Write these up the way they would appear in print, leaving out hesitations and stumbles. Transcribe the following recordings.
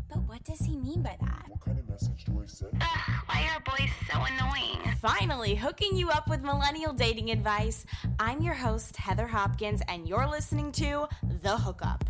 But what does he mean by that? What kind of message do I send? Why are boys so annoying? Finally, hooking you up with millennial dating advice. I'm your host, Heather Hopkins, and you're listening to The Hookup.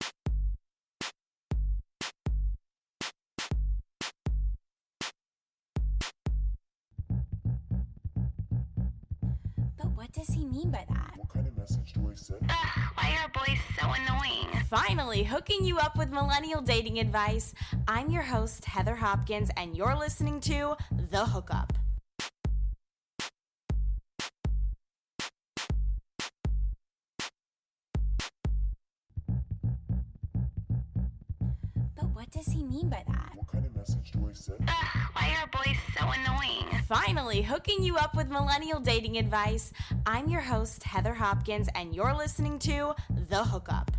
But what does he mean by that? What kind of message do I send? Why are boys so annoying? Finally, hooking you up with millennial dating advice. I'm your host, Heather Hopkins, and you're listening to The Hookup. But what does he mean by that? What kind of message do I send? Why are boys so annoying? Finally, hooking you up with millennial dating advice. I'm your host, Heather Hopkins, and you're listening to The Hookup.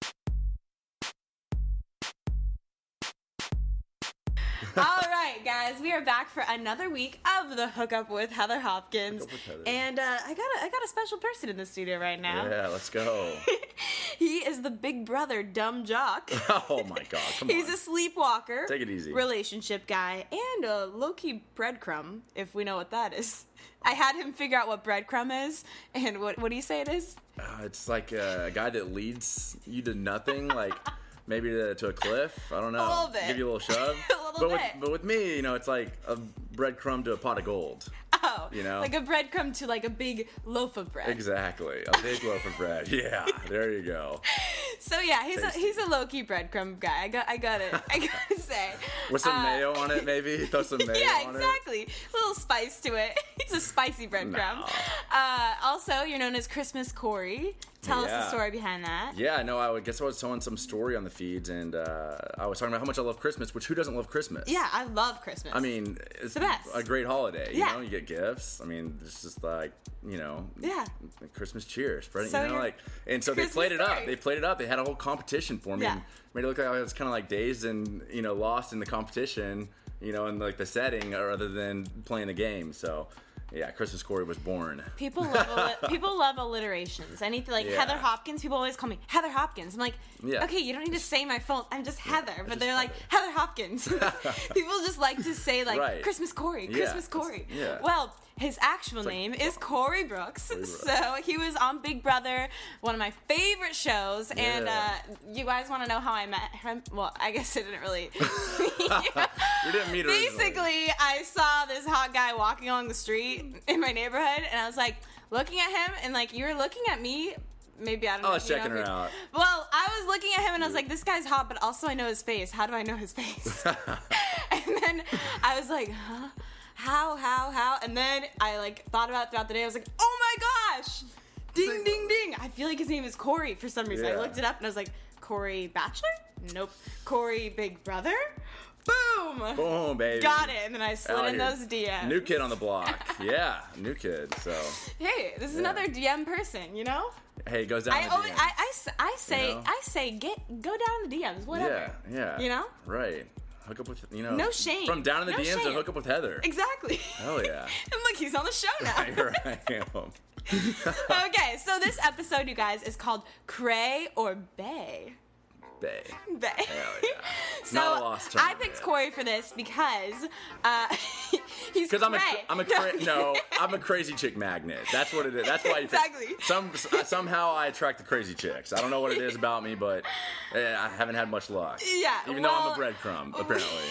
All right, guys, we are back for another week of The Hookup with Heather Hopkins. Hookup with Heather. And I got a special person in the studio right now. Yeah, let's go. He is the big brother dumb jock. Oh my god, come He's on. a sleepwalker. Take it easy. Relationship guy and a low-key breadcrumb, if we know what that is. I had him figure out what breadcrumb is, and what do you say it is? It's like a guy that leads you to nothing, like maybe to a cliff. I don't know. A little bit. Give you a little shove. A little bit. But with me, it's like a breadcrumb to a pot of gold. Oh, You know? like a breadcrumb to like a big loaf of bread. Exactly. A big loaf of bread. Yeah, there you go. So yeah, Tasty. he's a low-key breadcrumb guy. I gotta say. With some mayo on it, maybe? Throw some mayo Yeah, on exactly. A little spice to it. He's a spicy breadcrumb. No. Also, you're known as Christmas Corey. Tell us the Yeah. story behind that. it. Yeah, no, I guess I was telling some story on the feeds, and I was talking about how much I love Christmas, which who doesn't love Christmas? Yeah, I love Christmas. I mean, it's the best. a great holiday. Yeah. You get gifts. I mean, it's just like, Yeah. Christmas cheers. Spread it, So and so Christmas they played it up. story. They played it up. They had a whole competition for me. Yeah. And made it look like I was kind of like dazed and, lost in the competition, in like the setting rather than playing the game. So, yeah, Christmas Corey was born. People love alliterations. Anything like Yeah. Heather Hopkins. People always call me Heather Hopkins. I'm like, Yeah. okay, you don't need to say my full. I'm just Heather. But just they're like Heather Hopkins. People just like to say like Right. Christmas Corey. Yeah. Christmas Corey. Yeah. Well, his actual name is Corey Brooks. So he was on Big Brother, one of my favorite shows. And Yeah. you guys want to know how I met him? Well, I guess I didn't really. We didn't meet originally. Basically, I saw this hot guy walking along the street in my neighborhood, and I was like looking at him, and like you were looking at me. Maybe I don't know. I was if you know checking if her you- out. Well, I was looking at him, and I was like, "This guy's hot," but also I know his face. How do I know his face? And then I was like, "Huh? How?" And then I like thought about it throughout the day. I was like, "Oh my gosh! Ding, ding, ding!" I feel like his name is Corey for some reason. I Yeah. looked it up, and I was like, "Corey Bachelor? Nope. Corey Big Brother? Boom! Boom, baby. Got it." And then I slid Out in here. those DMs. New kid on the block. Yeah, new kid. So, Hey, this is Yeah. another DM person, you know? hey, it goes down I the always, DMs. I say, You know? go down the DMs, whatever. Yeah. You know? Right. Hook up with, No shame. From down in the No DMs to shame. hook up with Heather. Exactly. Hell yeah. And look, he's on the show now. Here I am. Okay, so this episode, you guys, is called Cray or Bay. Bay. Bay. Hell yeah. So Not a lost term, I picked yeah. Corey for this because he's Because cray. I'm a crazy chick magnet. That's what it is. That's why Exactly. somehow I attract the crazy chicks. I don't know what it is about me, but I haven't had much luck. Yeah, Even though I'm well- a breadcrumb, apparently.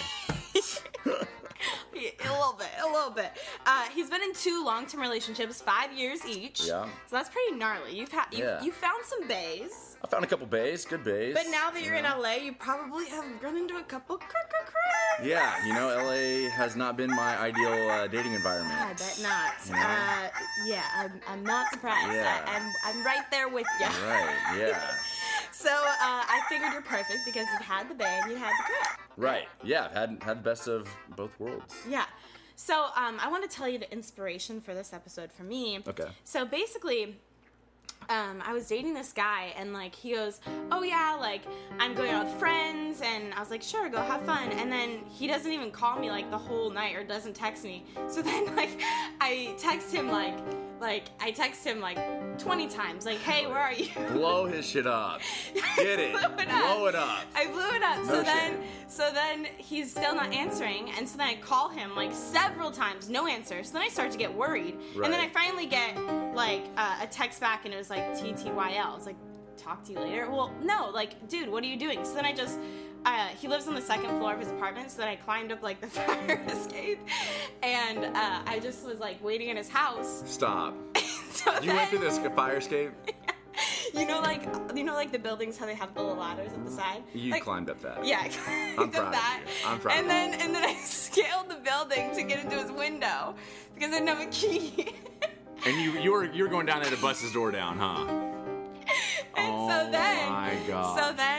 A little bit. He's been in 2 long-term relationships, 5 years each. Yeah. So that's pretty gnarly. You Yeah. found some bays, I found a couple bays, good bays. but now that you're in know. LA, you probably have run into a couple. Yeah, LA has not been my ideal dating environment. I bet not. You know? Yeah, I'm not surprised. Yeah. I'm right there with you. Right, yeah. So I figured you're perfect because you had the bay and you had the crib. Right, yeah, I've had the best of both worlds. Yeah. So I want to tell you the inspiration for this episode for me. Okay. So basically, I was dating this guy, and like he goes, "Oh yeah, like I'm going out with friends," and I was like, "Sure, go have fun." And then he doesn't even call me like the whole night or doesn't text me. So then like I text him like like, I text him like 20 times, like, hey, where are you? Blow his shit up. Get it. Blow it up. I blew it up. No So then he's still not answering, and so then I call him like several times, no answer. So then I start to get worried, and then I Right. finally get like a text back, and it was like TTYL. It's like, talk to you later. Well, no, like, dude, what are you doing? So then I just. He lives on the second floor of his apartment, so then I climbed up like the fire escape, and I just was like waiting in his house. Stop. So You went through this fire escape? you know, like the buildings, how they have the little ladders at the side. You like, climbed up that. Yeah, I climbed I'm up proud of that. you. I'm proud and of then I scaled the building to get into his window because I didn't have a key. And you were going down there to bust his door down, huh? And Oh so then, my God.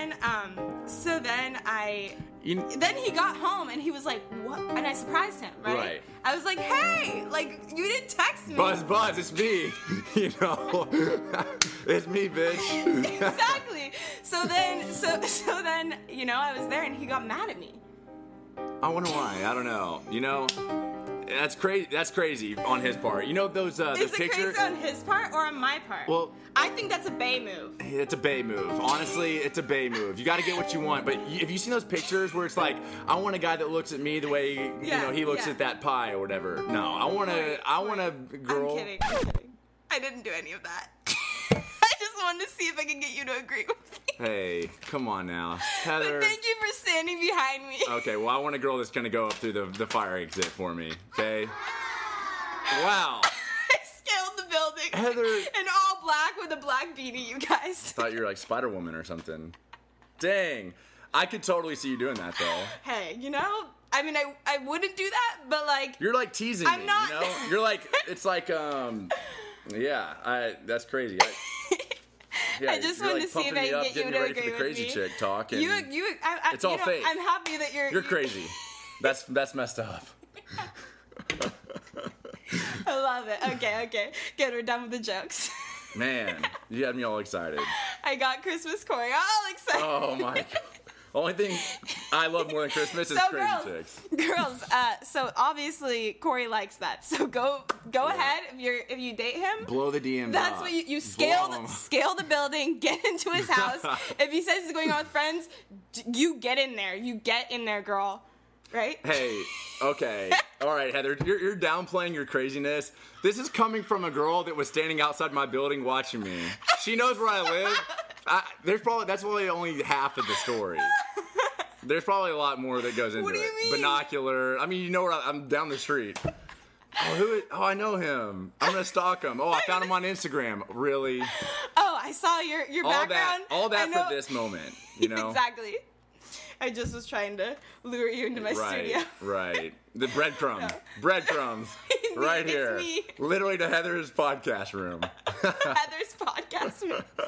so then I. You, Then he got home and he was like, "What?" And I surprised him, right? Right. I was like, "Hey, like you didn't text me." Buzz, it's me. You know, it's me, bitch. Exactly. So then, you know, I was there and he got mad at me. I wonder why. I don't know. You know, that's crazy. That's crazy on his part. You know those Is it pictures. crazy on his part or on my part? Well, I think that's a bae move. it's a bae move. Honestly, it's a bae move. You got to get what you want. But have you seen those pictures where it's like, I want a guy that looks at me the way you know he looks at that pie or whatever? No, I want a girl. I'm kidding. I didn't do any of that. I just wanted to see if I could get you to agree with me. Hey, come on now, Heather. But thank you for standing behind me. Okay, well, I want a girl that's gonna go up through the fire exit for me. Okay. Wow. I scaled the building. Heather. In all black with a black beanie, you guys. Thought you were like Spider-Woman or something. Dang. I could totally see you doing that though. Hey, you know, I mean, I wouldn't do that, but like, You're like teasing I'm me, not- you know? You're like, it's like, yeah, that's crazy. Yeah, I just you're, wanted like, to see if pumping I me can up, get you getting to ready agree for the with crazy me. chick talk. And It's all fake. I'm happy that you're crazy. That's messed up. I love it. Okay. Good, we're done with the jokes. Man, you had me all excited. I got Christmas Corey all excited. Oh my God. Only thing I love more than Christmas is So crazy chicks. girls, so obviously Corey likes that. So go ahead if you date him. Blow the DMs That's up. what you Blow 'em. scale the building, get into his house. If he says he's going out with friends, you get in there. You get in there, girl. Right? Hey, okay. All right, Heather, you're downplaying your craziness. This is coming from a girl that was standing outside my building watching me. She knows where I live. That's probably only half of the story. There's probably a lot more that goes into What do you it. mean? Binocular. I mean, you know where I'm down the street. Oh, I know him. I'm gonna stalk him. Oh, I found him on Instagram. Really? Oh, I saw your background. All I that know. for this moment. You know? Exactly. I just was trying to lure you into my studio. Right. The breadcrumbs. Breadcrumbs. Right It's here. me. Literally to Heather's podcast room. Heather's podcast.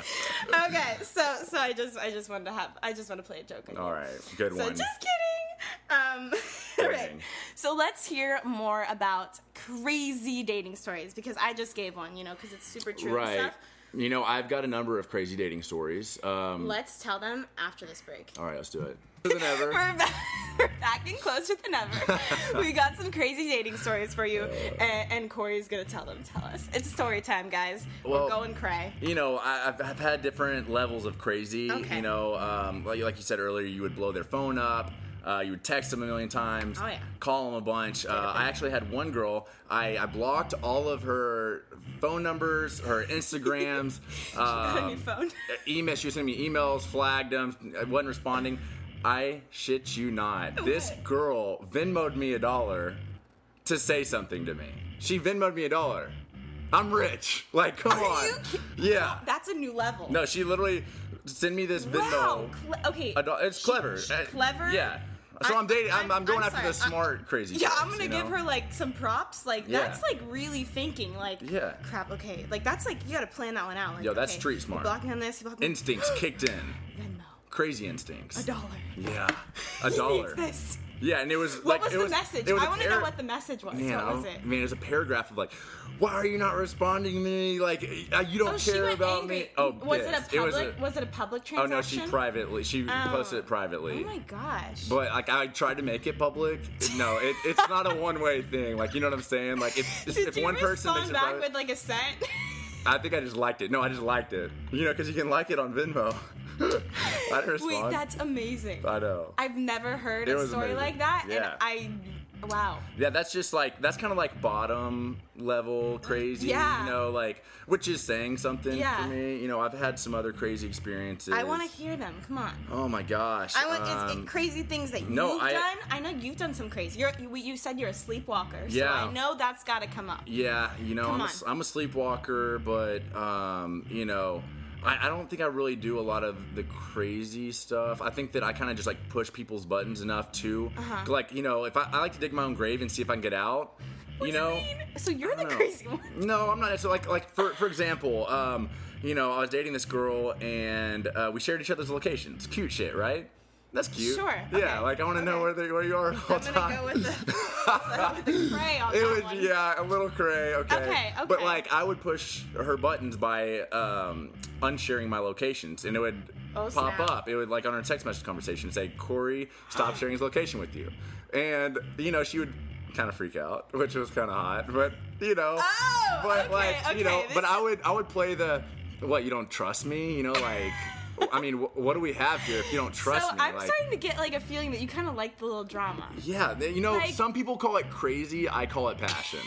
Okay, so I just wanted to play a joke. All right. Good So one. just kidding. All right. Kidding. So let's hear more about crazy dating stories because I just gave one, because it's super true and Right. stuff. You know, I've got a number of crazy dating stories. Let's tell them after this break. All right, let's do it. Than ever. We're back and closer than ever. We got some crazy dating stories for you, and Corey's gonna tell them. Tell us. It's story time, guys. Well, We're going cray. You know, I've had different levels of crazy. Okay. You know, like you said earlier, you would blow their phone up. You would text them a million times. Oh, yeah. Call them a bunch. I actually had one girl. I blocked all of her phone numbers, her Instagrams. Got a new phone. Emails. She was sending me emails, flagged them. I wasn't responding. I shit you not. This girl Venmo'd me $1 to say something to me. She Venmo'd me $1. I'm rich. Like, come on. Yeah. That's a new level. No, she literally sent me this Venmo. Wow. Okay. It's clever. Clever. Yeah. So I'm dating. I'm going I'm after sorry. the smart, crazy. Yeah, chicks, I'm gonna you know? give her like some props. Like Yeah. that's like really thinking. Like Yeah. crap. Okay. Like that's like you gotta plan that one out. Like, Yo, that's okay, street smart. You blocking on this. You blocking Instincts kicked in. Venmo. Crazy instincts. $1. Yeah. He needs $1. this. Yeah, and it was What like was the message? it was I a want to know what the message was. Man, what was it? it was a paragraph of like, why are you not responding to me? Like, you don't she care went about angry. me. Oh, was it a pissed. public? Was it a public Oh no, transaction? she posted it privately. Oh my gosh. But like I tried to make it public. No, it's not a one-way thing. Like, you know what I'm saying? Like Did if you one person respond makes it back private, with like a cent? I think I just liked it. No, I just liked it. You know, because you can like it on Venmo. I didn't respond. Wait, that's amazing. I know. I've never heard It a was story amazing. like that, Yeah. and wow. Yeah, that's kind of like bottom level crazy. Yeah. You know, like, which is saying something Yeah. for me. You know, I've had some other crazy experiences. I want to hear them. Come on. Oh my gosh. I want it's crazy things that no, you've done. I know you've done some crazy. You said you're a sleepwalker, so Yeah. I know that's got to come up. Yeah, you know, Come I'm a sleepwalker, but you know, I don't think I really do a lot of the crazy stuff. I think that I kind of just like push people's buttons enough too. Like, you know, if I like to dig my own grave and see if I can get out. What you do know, mean? So you're I the don't know. crazy one. No, I'm not. So like for example, you know, I was dating this girl and we shared each other's locations. Cute shit, right? That's cute. Sure, Yeah, okay, like I want to know okay. where you are all the I'm time. gonna go with the cray on It that was one. yeah, a little cray. Okay. Okay. But like I would push her buttons by unsharing my locations, and it would Oh, pop snap. up. It would like on our text message conversation say, "Corey, stop sharing his location with you," and you know she would kind of freak out, which was kind of hot. But you know, Oh, but okay, like you know, okay, but this I would play the what, you don't trust me, you know, like. I mean, what do we have here if you don't trust So me? I'm like, starting to get like a feeling that you kind of like the little drama. yeah, you know, Like- some people call it crazy. I call it passion.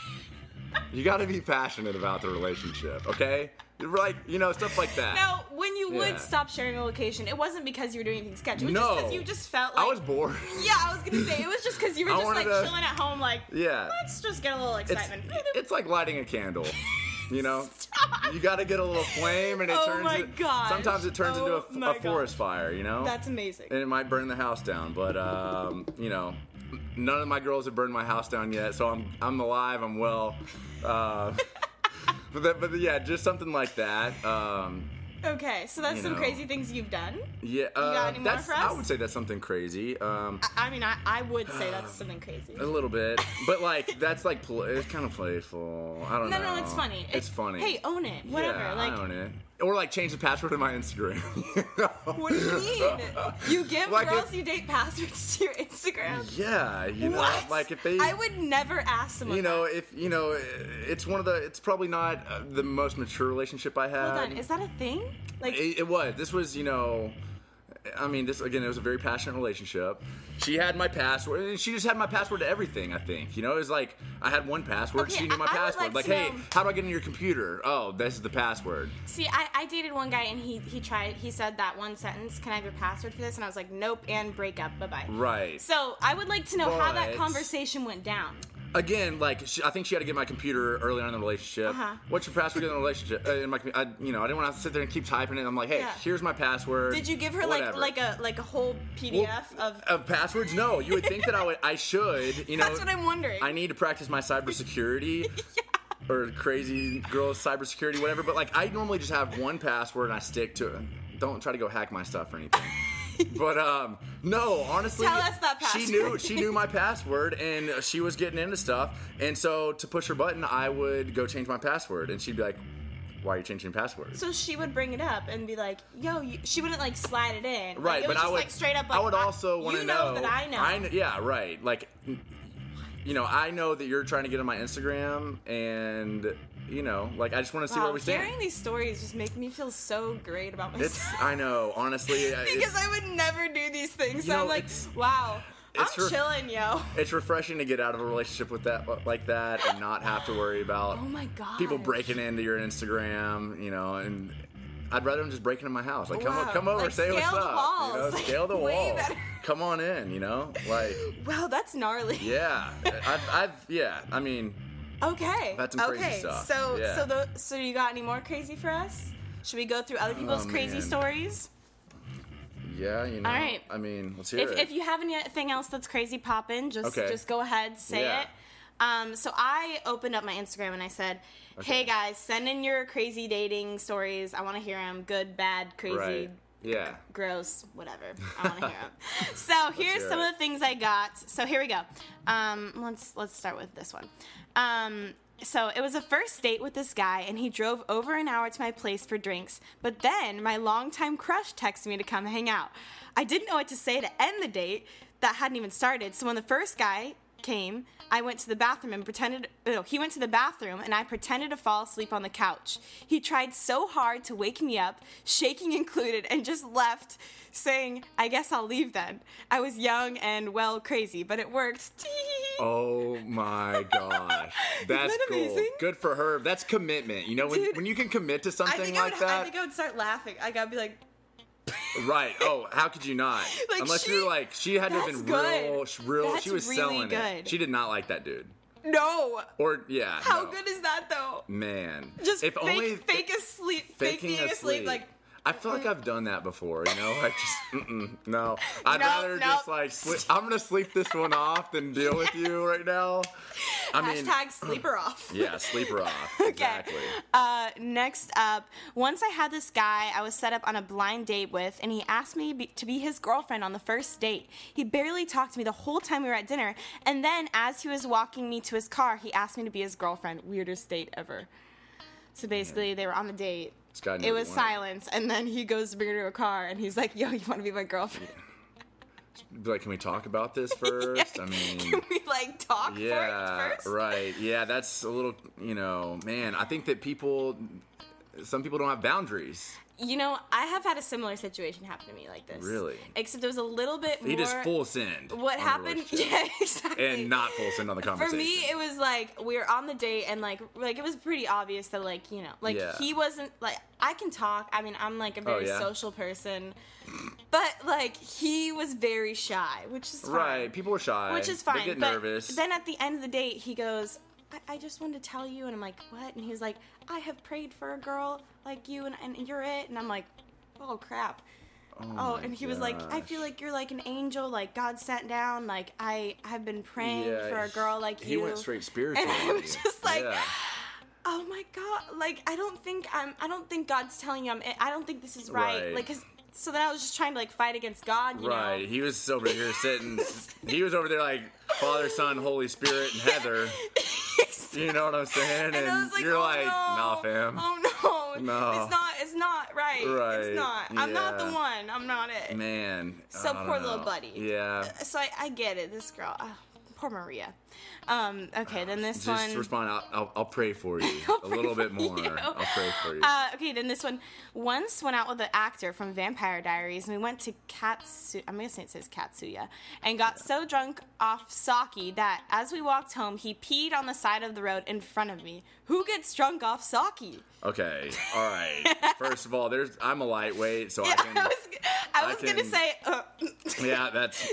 You got to be passionate about the relationship, okay? Like, you know, stuff like that. Now, when you Yeah. would stop sharing a location, it wasn't because you were doing anything sketchy. It was No. just because you just felt like. I was bored. Yeah, I was gonna say it was just because you were I just wanted like to- chilling at home, like Yeah. let's just get a little It's, excitement. it's like lighting a candle. You know, Stop. you got to get a little flame, and it Oh turns. my gosh. Sometimes it turns Oh into my a forest fire. You know, That's amazing. and it might burn the house down. But you know, none of my girls have burned my house down yet, so I'm alive. I'm well. But yeah, just something like that. Okay, so that's You some know. crazy things you've done. Yeah, got any more that's, for us? I would say that's something crazy. I mean, I would say that's something crazy. A little bit, but like that's like it's kind of playful. I don't know. No, it's funny. It's funny. Hey, own it. Whatever. Yeah, like, I own it. Or like change the password to my Instagram. what do you mean? You give Like girls if- you date passwords to your Instagram? Yeah, you know, What? like if they, I would never ask someone. you know, that. if you know, it's probably not the most mature relationship I had. Hold on, is that a thing? Like, It was. This was, you know, I mean, this again, it was a very passionate relationship. She had my password, and she just had my password to everything, I think. You know, it was like, I had one password, Okay, she knew my I would password. like Like, to hey, know- how do I get in your computer? Oh, this is the password. see, I dated one guy and he said that one sentence, can I have your password for this? And I was like, nope, and break up, bye-bye. Right. So I would like to know how that But- conversation went down. Again, like, I think she had to get my computer early on in the relationship. Uh-huh. What's your password in the relationship? In my, I didn't want to sit there and keep typing it. I'm like, hey, Yeah. here's my password. Did you give her whatever. like a whole PDF of? Of passwords? No. You would think that I should, you know. That's what I'm wondering. I need to practice my cybersecurity. Or crazy girls cybersecurity, whatever. But like, I normally just have one password and I stick to it. Don't try to go hack my stuff or anything. But no, honestly, Tell us that password. she knew my password and she was getting into stuff. And so to push her button, I would go change my password, and she'd be like, "Why are you changing your password?" So she would bring it up and be like, "Yo," she wouldn't like slide it in. Right, like, it but was I just would like straight up. Like, I would also want to you know that I know. Yeah, right. Like, you know, I know that you're trying to get on my Instagram, and you know, like, I just want to see Wow, where we stand. hearing these stories just make me feel so great about myself. It's, I know, honestly, because I would never do these things. So You know, I'm like, it's- wow, I'm it's chilling, yo. it's refreshing to get out of a relationship with that like that and not have to worry about Oh my god. people breaking into your Instagram, you know, and I'd rather them just breaking in my house. Like, Wow. come over, Like, say what's scale the up. walls. You know, Like, scale the way wall. better. Come on in, you know? Like, Wow, that's gnarly. yeah. I mean, Okay. That's some crazy okay. stuff. So Yeah. so you got any more crazy for us? Should we go through other people's Oh, crazy man. stories? yeah, you know. All right. I mean, let's hear it. If you have anything else that's crazy poppin', Okay. just go ahead, say Yeah. it. So I opened up my Instagram and I said, "Hey guys, send in your crazy dating stories. I want to hear them. Good, bad, crazy, Right. Yeah. gross, whatever. I want to hear them." So here's hear some it. of the things I got. So here we go. Let's start with this one. So it was a first date with this guy, and he drove over an hour to my place for drinks. But then my longtime crush texted me to come hang out. I didn't know what to say to end the date that hadn't even started. So when the first guy came, I went to the bathroom and he went to the bathroom and I pretended to fall asleep on the couch. He tried so hard to wake me up, shaking included, and just left, saying, I guess I'll leave then. I was young and, well, crazy, but it worked. Oh my gosh. That's that cool. amazing? Good for her. That's commitment. You know, Dude, when you can commit to something I like that. think I would start laughing. I gotta be like, Right. Oh, how could you not? Like, Unless you're like, she had to have been that's real. That's She was really selling good. it. She did not like that dude. no. Or, yeah. How no. good is that, though? Man. Just if only fake asleep. faking Faking asleep. Like, I feel like I've done that before, you know? Like, just, no. I'd rather Nope. just, like, I'm going to sleep this one off than deal with you right now. I mean, hashtag sleeper off. yeah, sleeper off. Okay. Exactly. Next up, once I had this guy I was set up on a blind date with, and he asked me to be his girlfriend on the first date. He barely talked to me the whole time we were at dinner, and then as he was walking me to his car, he asked me to be his girlfriend. Weirdest date ever. So basically, they were on the date. This guy knew It what was he wanted. silence, and then he goes to bring her to a car, and he's like, yo, you want to be my girlfriend? Be like, can we talk about this first? I mean... Can we, like, talk for Yeah, it first? right. Yeah, that's a little, man, I think that some people don't have boundaries. You know, I have had a similar situation happen to me like this. Really? Except it was a little bit more... He just full send. What on the happened? relationship. Yeah, exactly. And not full send on the For conversation. me, it was like we were on the date, and like it was pretty obvious that Yeah. he wasn't like I can talk. I mean, I'm like a very yeah? social person, but like he was very shy, which is fine. Right, people are shy. Which is fine. They get but nervous. Then at the end of the date, he goes, I just wanted to tell you, and I'm like, what? And he was like, I have prayed for a girl like you, and you're it. And I'm like, oh crap. Oh, my and he was like, I gosh. feel like you're like an angel, like God sent down, like I have been praying for a girl like he you. went straight spiritual. And I was just like, Yeah. oh my God, like I don't think God's telling you I don't think this is right. Right. Like, 'cause so then I was just trying to like fight against God, you Right, know. he was over here sitting. He was over there like Father, Son, Holy Spirit, and Heather. You know what I'm saying? And I was like, you're oh, like, no. nah, fam. Oh no. No. It's not right. Right, It's not. I'm not the yeah. one. I'm not it. Man. So I don't poor little know. buddy. Yeah. So I get it. This girl, poor Maria. Okay, then this Just one. respond. I'll pray for you a little bit more. you. I'll pray for you. Okay, then this one. Once went out with an actor from Vampire Diaries, and we went to I'm gonna say it says Katsuya, and got so drunk off sake that as we walked home, he peed on the side of the road in front of me. Who gets drunk off sake? Okay. All right. First of all, I'm a lightweight, so Yeah, I can. I was gonna can- say. Yeah, that's.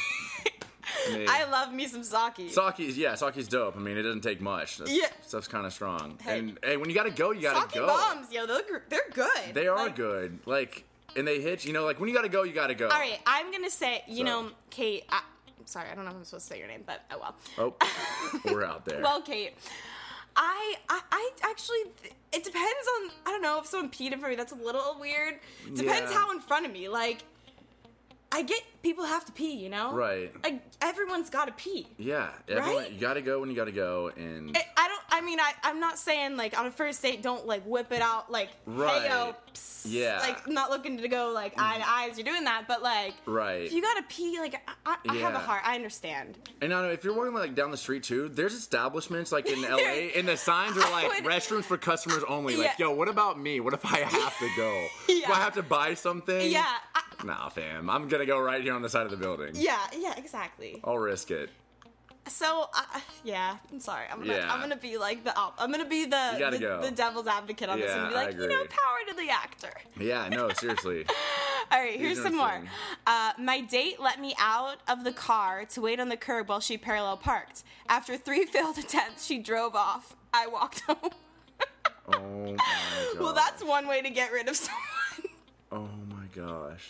Me. I love me some sake. Sake's dope. I mean, it doesn't take much. Yeah. Stuff's kind of strong. Hey. And hey, when you gotta go, you gotta Sake go. bombs, yo. They're good. They are Like, good. Like, and they hit. You know, like when you gotta go, you gotta go. All right, I'm gonna say, you So. know, Kate. Sorry, I don't know if I'm supposed to say your name, but oh well. Oh, we're out there. Well, Kate, I actually, it depends on, I don't know, if someone peed in front of me, that's a little weird. Depends Yeah. how in front of me. Like, I get people have to pee, you know? Right. Like, everyone's gotta pee. Yeah, everyone, Right? you gotta go when you gotta go, and I'm not saying, like, on a first date, don't, like, whip it out, like, Right. hey, yo, psst. Yeah. Like, I'm not looking to go, like, eye to eye as you're doing that, but, like, Right. if you gotta pee, like, I have a Yeah. heart. I understand. and I know if you're walking like down the street too, there's establishments like in LA, and the signs are like would- restrooms for customers only. Like, Yeah. yo, what about me? What if I have to go? Yeah. Do I have to buy something? Yeah, Nah, fam. I'm gonna go right here on the side of the building. yeah, exactly. I'll risk it. So, yeah, I'm sorry. I'm Yeah. gonna be like I'm gonna be You gotta the go. devil's advocate on this Yeah, and be I like, you know, agree. power to the actor. Yeah, no, seriously. All right, here's some more. interesting. My date let me out of the car to wait on the curb while she parallel parked. After 3 failed attempts, she drove off. I walked home. Oh my god. Well, that's one way to get rid of someone. Oh my gosh.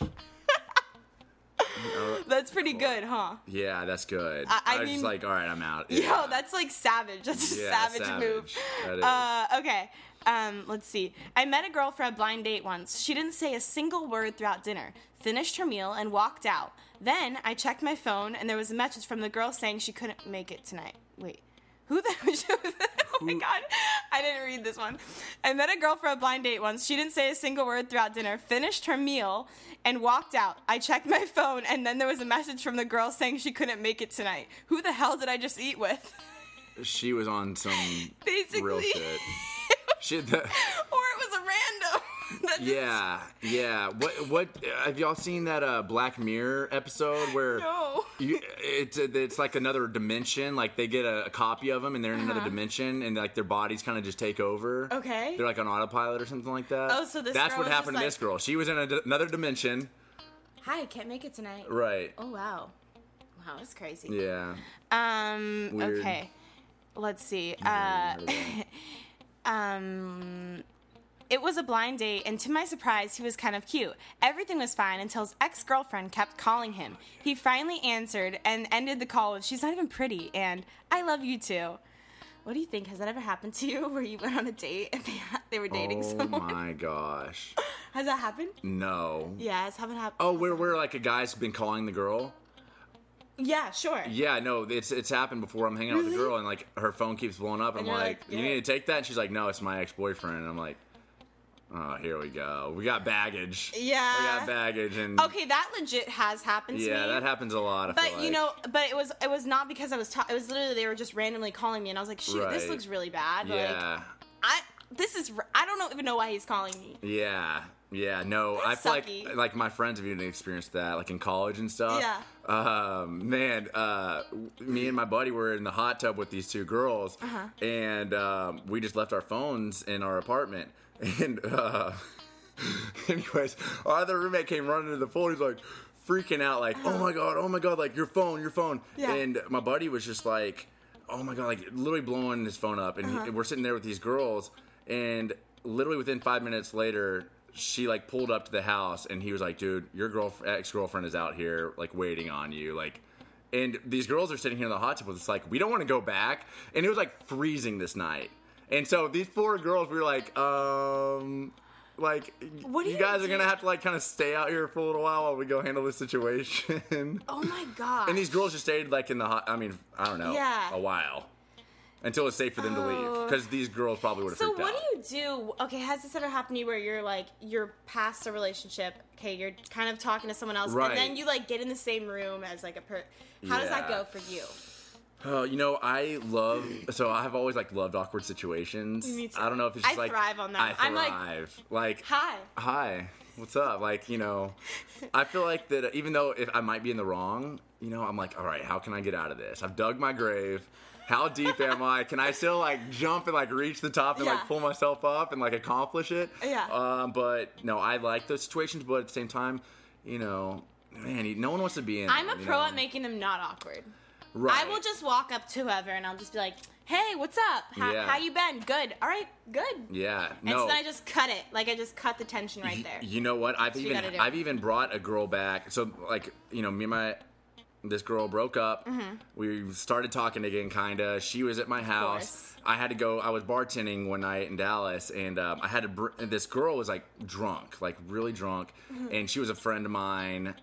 That's pretty good, huh? Yeah, that's good. I was mean- just like, all right, I'm out. Yo, Yeah. that's like savage. That's a Yeah, savage savage. move. That is. Okay. Let's see. I met a girl for a blind date once. She didn't say a single word throughout dinner. Finished her meal and walked out. Then I checked my phone and there was a message from the girl saying she couldn't make it tonight. Wait. Who the oh my god, I didn't read this one. I met a girl for a blind date once. She didn't say a single word throughout dinner, finished her meal, and walked out. I checked my phone, and then there was a message from the girl saying she couldn't make it tonight. Who the hell did I just eat with? She was on some Basically. real shit. Or it was a random. That just- Yeah. What have y'all seen that Black Mirror episode where No. it's like another dimension? Like they get a copy of them and they're in another dimension and like their bodies kind of just take over. Okay. They're like on autopilot or something like that. Oh, so this that's girl what was happened just to this like- girl. She was in another dimension. Hi, I can't make it tonight. Right. Oh, wow. Wow, that's crazy. Yeah. Weird. Okay. Let's see. It was a blind date, and to my surprise, he was kind of cute. Everything was fine until his ex-girlfriend kept calling him. He finally answered and ended the call with, "She's not even pretty," and "I love you too." What do you think? Has that ever happened to you, where you went on a date and they were dating someone? Oh my gosh. Has that happened? No. Yeah, it's haven't happened. Oh, where like a guy's been calling the girl? Yeah, sure. Yeah, no, it's happened before. I'm hanging out with a girl and like her phone keeps blowing up. I'm And you're like, like, you yeah. need to take that? And she's like, no, it's my ex-boyfriend. And I'm like, oh, here we go. We got baggage. Yeah. We got baggage. And Okay, that legit has happened to me. yeah, that happens a lot. I But feel you like. know, but it was not because I was. It was literally they were just randomly calling me, and I was like, shoot, this Right. looks really bad. Like, Yeah. I don't even know why he's calling me. Yeah. Yeah, no, I That's feel sucky. like my friends have even experienced that, like in college and stuff. Yeah. Man, me and my buddy were in the hot tub with these two girls, and we just left our phones in our apartment. And anyways, our other roommate came running to the pool. He's like freaking out, like, oh my god, like your phone. Yeah. And my buddy was just like, oh my god, like literally blowing his phone up. And we're sitting there with these girls, and literally within 5 minutes later, she like pulled up to the house, and he was like, dude, your ex-girlfriend is out here like waiting on you, like. And these girls are sitting here in the hot tub with us, like, we don't want to go back. And it was like freezing this night. And so these four girls, we were like, What do you you guys do? are gonna have to like kind of stay out here for a little while we go handle this situation. Oh my god. And these girls just stayed like in the hot. I mean, I don't know, Yeah. a while until it's safe for them to leave, because these girls probably would have So freaked what out. do you do? Okay, has this ever happened to you where you're like you're past a relationship? Okay, you're kind of talking to someone else, Right. and then you like get in the same room as like How does that Yeah. go for you? Oh, I've always like loved awkward situations. Me too. I don't know if it's just I like thrive on them. I I'm like, thrive. Like Hi. What's up? Like, I feel like that even though if I might be in the wrong, I'm like, all right, how can I get out of this? I've dug my grave. How deep am I? Can I still like jump and like reach the top and Yeah. like pull myself up and like accomplish it? Yeah. But no, I like those situations, but at the same time, man, no one wants to be in I'm a them, pro at making them not awkward. Right. I will just walk up to whoever and I'll just be like, "Hey, what's up? Yeah. How you been? Good. All right, good." Yeah. And No. so then I just cut it. Like I just cut the tension right there. You know what? I've you gotta do. even brought a girl back. So like, me and this girl broke up. Mm-hmm. We started talking again, kinda. She was at my house. course. I had to go. I was bartending one night in Dallas, and I had to. This girl was like drunk, like really drunk, Mm-hmm. and she was a friend of mine.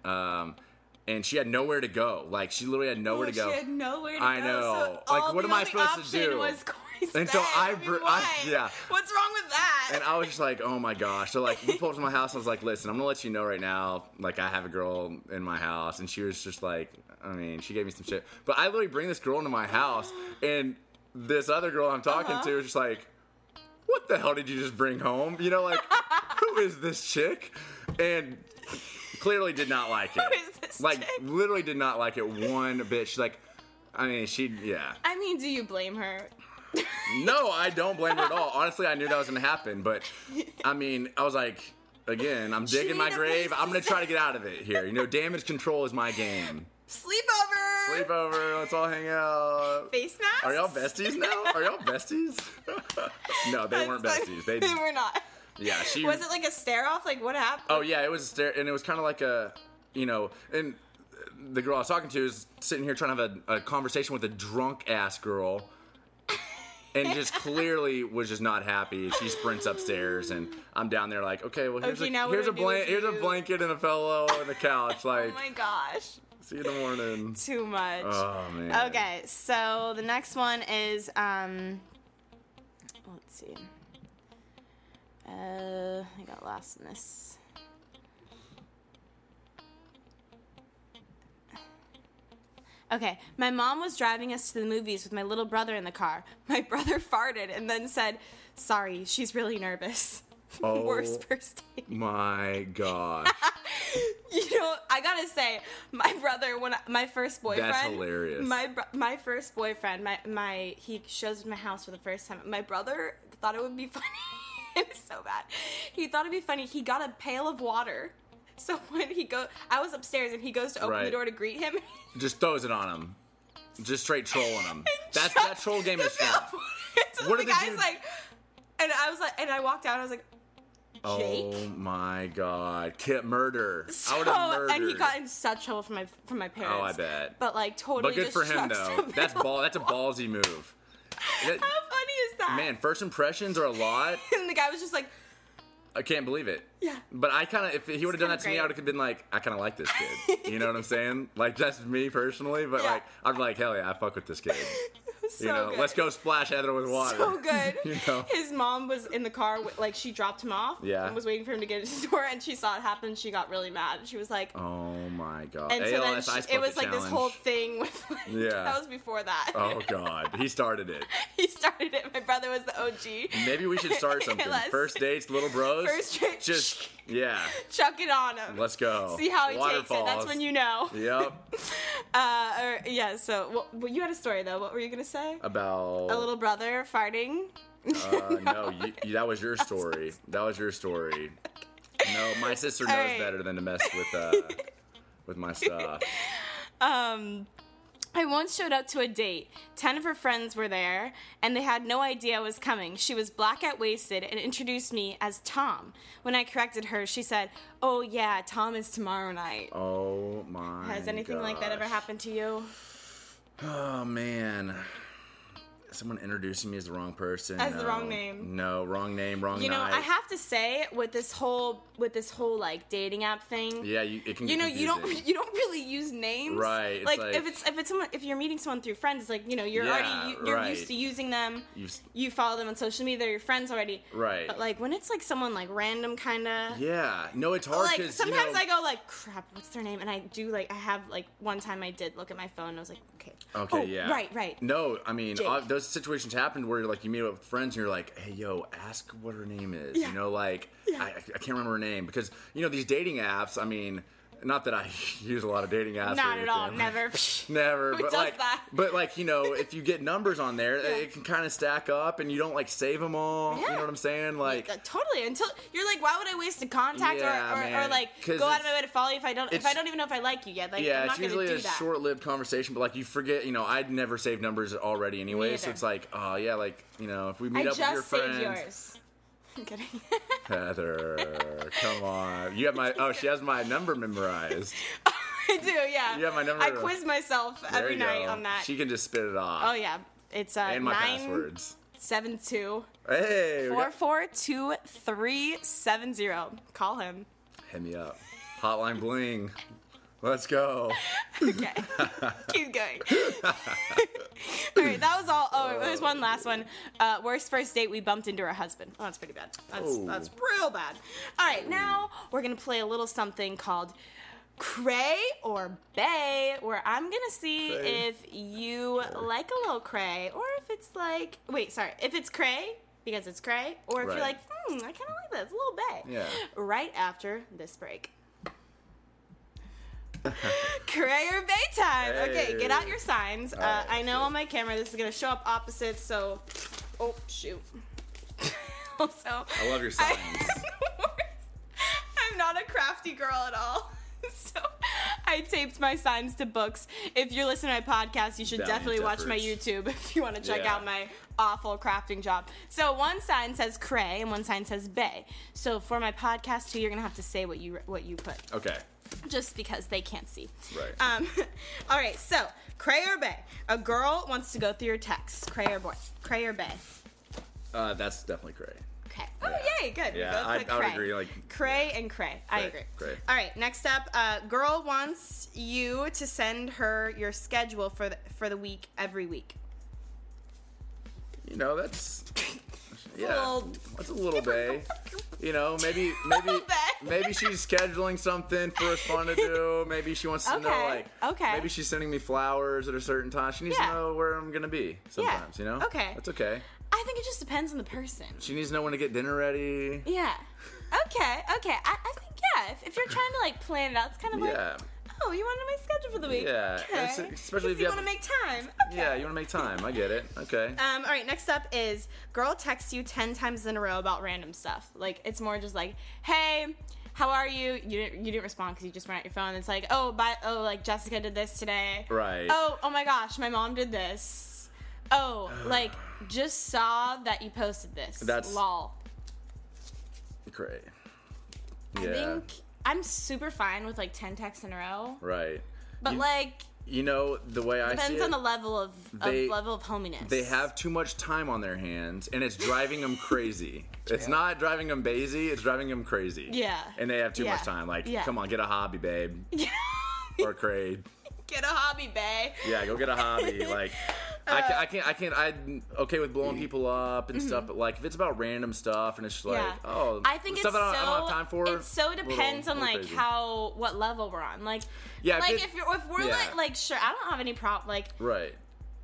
And she had nowhere to go. Like she literally had nowhere to go. She had nowhere to I go. know. So Like, all what the am I only supposed to option do? Was Corey's And so bed. I mean, br- why? yeah. What's wrong with that? And I was just like, oh my gosh. So like we pulled up to my house. I was like, listen, I'm gonna let you know right now. Like I have a girl in my house, and she was just like, she gave me some shit. But I literally bring this girl into my house, and this other girl I'm talking to is just like, what the hell did you just bring home? Like who is this chick? And clearly did not like it. Who is this like chick? literally did not like it one bit. She's like, yeah. I mean, do you blame her? No, I don't blame her at all. Honestly, I knew that was going to happen, but I was like, again, I'm digging my need a grave. place I'm to going to try to get out of it here. Damage control is my game. Sleepover. Sleepover, let's all hang out. Face masks. Are y'all besties now? Are y'all besties? No, they weren't That's besties. funny. They were not. Yeah, she Was it like a stare off? Like what happened? Oh yeah, it was a stare, and it was kind of like a, and the girl I was talking to is sitting here trying to have a conversation with a drunk ass girl. and just clearly was just not happy. She sprints upstairs, and I'm down there like, okay, well, here's Okay, now what here's do a I do with here's a you? blanket and a pillow and a couch. Like, Oh my gosh. see you in the morning. Too much. Oh man. Okay, so the next one is let's see. I got lost in this. Okay, my mom was driving us to the movies with my little brother in the car. My brother farted and then said, "Sorry, she's really nervous." Oh. Worst first date. My gosh. You know, I gotta say, my brother, my first boyfriend. That's hilarious. My first boyfriend, he shows me my house for the first time. My brother thought it would be funny. It was so bad. He thought it'd be funny. He got a pail of water. So when I was upstairs and he goes to open the Right. door to greet him. Just throws it on him. Just straight trolling him. That troll game is fun. So What the did the guy's dude- like, and I was like, and I walked out and I was like, Jake. Oh my god. Kit murder. I would have murdered. And he got in such trouble from my parents. Oh, I bet. But like totally. But good just for him chucks though. him That's in the That's a wall. ballsy move. How funny is that? Man, first impressions are a lot. And the guy was just like, I can't believe it. yeah. But I kind of, if he would have done that kinda to me, I great. would have been like, I kind of like this kid. You know what I'm saying? Like, that's me personally. But Yeah. like, I'm like, hell yeah, I fuck with this kid. So You know, good. let's go splash Heather with water. So good. You know? His mom was in the car, like she dropped him off. Yeah. And was waiting for him to get to the door, and she saw it happen. She got really mad. She was like, Oh my god. and so then ALS Ice it was Bucket like this Challenge. whole thing with. Like, Yeah. That was before that. Oh god, he started it. He started it. My brother was the OG. Maybe we should start something. Let's- First dates, little bros. First date. Just yeah, Chuck it on him. let's go. See how he takes it. That's Waterfalls. when you know. Yep. Yeah. So, well, you had a story though. What were you gonna say? About A little brother farting. no, that was your story. That was your story. No, my sister knows right. better than to mess with my stuff. I once showed up to a date. 10 of her friends were there, and they had no idea I was coming. She was blackout wasted and introduced me as Tom. When I corrected her, she said, "Oh yeah, Tom is tomorrow night." Oh my. Has anything like that ever gosh. happened to you? Oh man. Someone introducing me as the wrong person. As the No. wrong name. No, wrong name, wrong You know, night. I have to say, with this whole like dating app thing, Yeah, it can. you get know, you confusing. don't really use names, Right, it's Like, like- if it's someone, if you're meeting someone through friends, it's like, you know, you're Yeah, you're right. used to using them. You've- You follow them on social media, they're your friends already. Right. But like when it's like someone like random kind of. Yeah, no, it's hard Like because sometimes I go like, crap, what's their name? And I do like, I have like one time I did look at my phone and I was like, okay. Okay, Oh, yeah. Right. No, I mean, Jake. those situations happen where like you meet up with friends and you're like, hey, yo, ask what her name is. Yeah. You know, like, Yeah. I can't remember her name because, you know, these dating apps, I mean, not that I use a lot of dating apps. or Not at all. anything. Never. Never, Who but does like, that? but like, you know, if you get numbers on there, it can kind of stack up, and you don't like save them all. You Yeah. know what I'm saying? Like, Totally. Until you're like, why would I waste a contact Yeah, or man. like 'Cause go out of it's- my way to follow you if I don't it's- even know if I like you yet? Like, yeah, I'm it's not gonna usually do a that. short-lived conversation, but like you forget, you know, I'd never saved numbers already anyway, so either. it's like, oh yeah, like, you know, if we meet I up with your just saved friends. yours. I'm kidding. Heather, come on. You have my, she has my number memorized. I do, yeah. You have my number. I quiz myself There every you night go. on that. She can just spit it off. Oh yeah, it's And my passwords. 972 Hey, we got- 442370. Call him. hit me up. Hotline bling. Let's go. Okay. Keep going. All right, that was all. Oh, there's one last one. Worst first date, we bumped into her husband. Oh, that's pretty bad. That's real bad. All right, now we're going to play a little something called Cray or Bay, where I'm going to see Cray. if you like a little cray, or if it's like, if it's cray, because it's cray, or if Right. you're like, I kind of like that. It's a little bay. Yeah. Right after this break. Cray or bay time. Okay, get out your signs. right, I know on my camera this is going to show up opposites, so... Oh, shoot. Also... I love your signs. I'm not a crafty girl at all. So I taped my signs to books. If you're listening to my podcast, you should Valiant definitely watch my efforts. YouTube if you want to check Yeah. out my awful crafting job. So one sign says cray and one sign says bay. So for my podcast too, you're gonna have to say what you put. Okay. just because they can't see. Right. All right, so cray or bay? A girl wants to go through your texts. Cray or boy? Cray or bay? That's definitely cray. Okay. Oh, Yeah. yay, good. Yeah, Both I said would cray. agree, like, cray and cray. I Cray, agree. cray. All right, next up, girl wants you to send her your schedule for the week every week. You know, that's yeah, little- that's a little bay. You know, maybe maybe she's scheduling something for us fun to do. Maybe she wants to know, Okay, like, okay. maybe she's sending me flowers at a certain time. She needs to Yeah. know where I'm gonna be sometimes. You know, Okay. that's okay. I think it just depends on the person. She needs to know when to get dinner ready. Yeah. Okay. I think, yeah, if you're trying to, like, plan it out, it's kind of like, Yeah, oh, you want to know my schedule for the week? Yeah, Okay. especially if you want have- to make time. Okay. yeah. You want to make time. I get it. Okay. All right, next up is girl texts you 10 times in a row about random stuff. Like, it's more just like, hey, how are you? You didn't respond because you just went out your phone. It's like, like Jessica did this today. Right. Oh my gosh, my mom did this. Oh, like, just saw that you posted this. That's- lol. Great. I Yeah. think I'm super fine with like 10 texts in a row, Right. but You- like You know, the way I see depends it, on the level of they- hominess. they have too much time on their hands, and it's driving them crazy. It's not driving them bazy, it's driving them crazy. Yeah. And they have too Yeah. much time. Like, Yeah. come on, get a hobby, babe. Or Craig. Get a hobby, bae. Yeah, go get a hobby. Like, I'm okay with blowing people up and stuff, but like, if it's about random stuff and it's just like, Yeah. oh, I think stuff it's I don't have time for. It so depends on like crazy. what level we're on. Like, Yeah, like if we're yeah. like sure, I don't have any problem. Like, Right.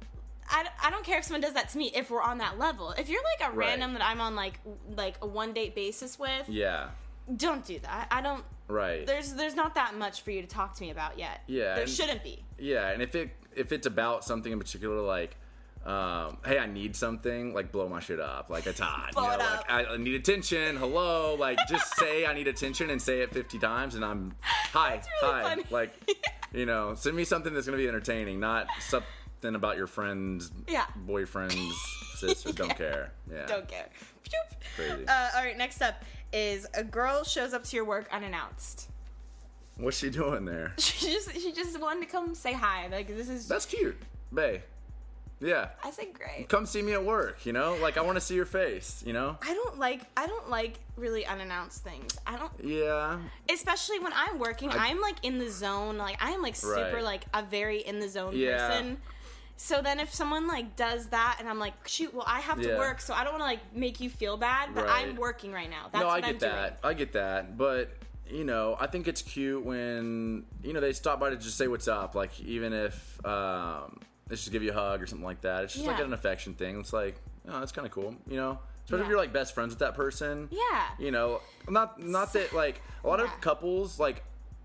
I don't care if someone does that to me if we're on that level. If you're like a Right. random that I'm on like a one date basis with, Yeah. don't do that. I don't. Right. There's not that much for you to talk to me about yet. Yeah, There and- shouldn't be. Yeah, and if it's about something in particular, like, hey, I need something, like, blow my shit up, like a Todd. Blow it like, up. I need attention. Hello, like, just say I need attention and say it 50 times, and I'm hi, really hi. funny. Like, send me something that's gonna be entertaining, not something about your friend's Yeah. boyfriend's sister. Don't care. Yeah. Don't care. Crazy. All right, next up is a girl shows up to your work unannounced. What's she doing there? She just wanted to come say hi. Like, this is. That's cute, bae. Yeah. I said great. Come see me at work. Like, I want to see your face. I don't like really unannounced things. I don't, Yeah. especially when I'm working. I'm like in the zone. Like, I am like super Right. like a very in the zone Yeah. person. So then if someone like does that and I'm like, shoot, well I have to Yeah. work, so I don't want to like make you feel bad, but Right. I'm working right now. That's No, I what I'm get doing. that. I get that. But, I think it's cute when, they stop by to just say what's up. Like, even if they just give you a hug or something like that. It's just like Yeah. an affection thing. It's like, it's kind of cool, Especially Yeah. if you're like best friends with that person. Yeah. Not that, like, a lot Yeah. of couples, like,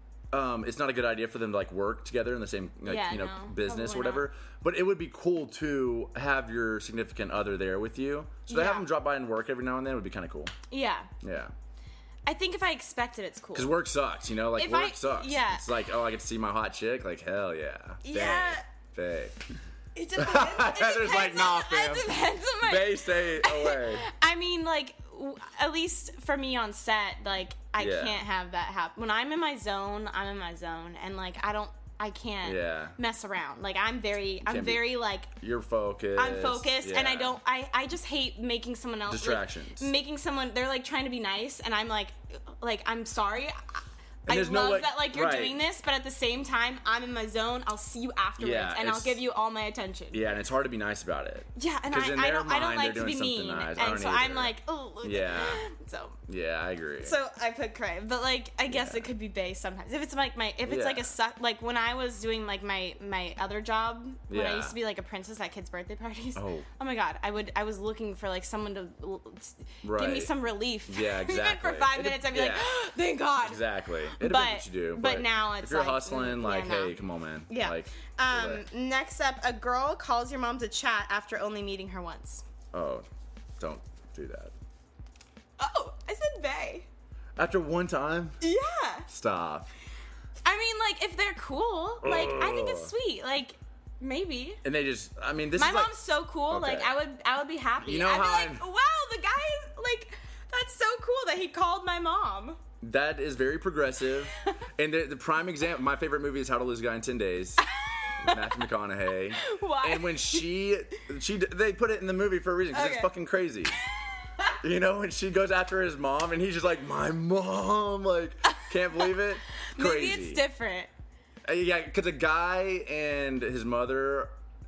it's not a good idea for them to like work together in the same like, Yeah, no, business or probably whatever. But it would be cool to have your significant other there with you. So to Yeah. have them drop by and work every now and then would be kind of cool. Yeah. Yeah. I think if I expect it, it's cool. Because work sucks, Like, If work I- sucks. yeah. It's like, oh, I get to see my hot chick? Like, hell yeah. Yeah. Bae. It depends. Heather's like, nah, fam. It depends on my. Bae, stay away. I mean, like, at least for me on set, like, I Yeah. can't have that happen. When I'm in my zone, I'm in my zone, and like, I can't Yeah. mess around. Like, I'm very Can't be- like. You're focused. I'm focused, and Yeah. I just hate making someone else Distractions. Like, making someone they're like trying to be nice, and I'm like I'm sorry. I there's no, love like- that like you're right. doing this, but at the same time, I'm in my zone. I'll see you afterwards, Yeah, and I'll it's- give you all my attention. Yeah, and it's hard to be nice about it. Yeah, and 'Cause in I their don't mind, like they're to be doing mean, something nice. I and don't so either. I'm like, oh, look. Yeah. So Yeah, I agree. I put cray, but like I guess Yeah. it could be bae sometimes. If it's like if it's Yeah. like like when I was doing like my other job when I Yeah. used to be like a princess at kids' birthday parties. Oh. my god, I was looking for like someone to give me Right. some relief. Yeah, Even exactly. for 5 It- minutes, I'd be yeah. like, thank God. Exactly. It depends But- what you do. but now it's if you're like, hustling, yeah, like, no. hey, come on, man. Yeah. Like, Next up, a girl calls your mom to chat after only meeting her once. oh, don't do that. Oh, I said bae. After one time, Yeah. stop. I mean, like, if they're cool, like, I think it's Ugh. sweet. Like, maybe. And they just, I mean, this My is like, mom's so cool. Okay. Like, I would be happy. You know I'd be how like, wow, the guy is, like, that's so cool that he called my mom. That is very progressive. And the prime example, my favorite movie is How to Lose a Guy in 10 Days. Matthew McConaughey. Why? And when they put it in the movie for a reason, because Okay. it's fucking crazy. You know, when she goes after his mom, and he's just like, my mom, like, can't believe it. Crazy. Maybe it's different. Yeah, because a guy and his mother.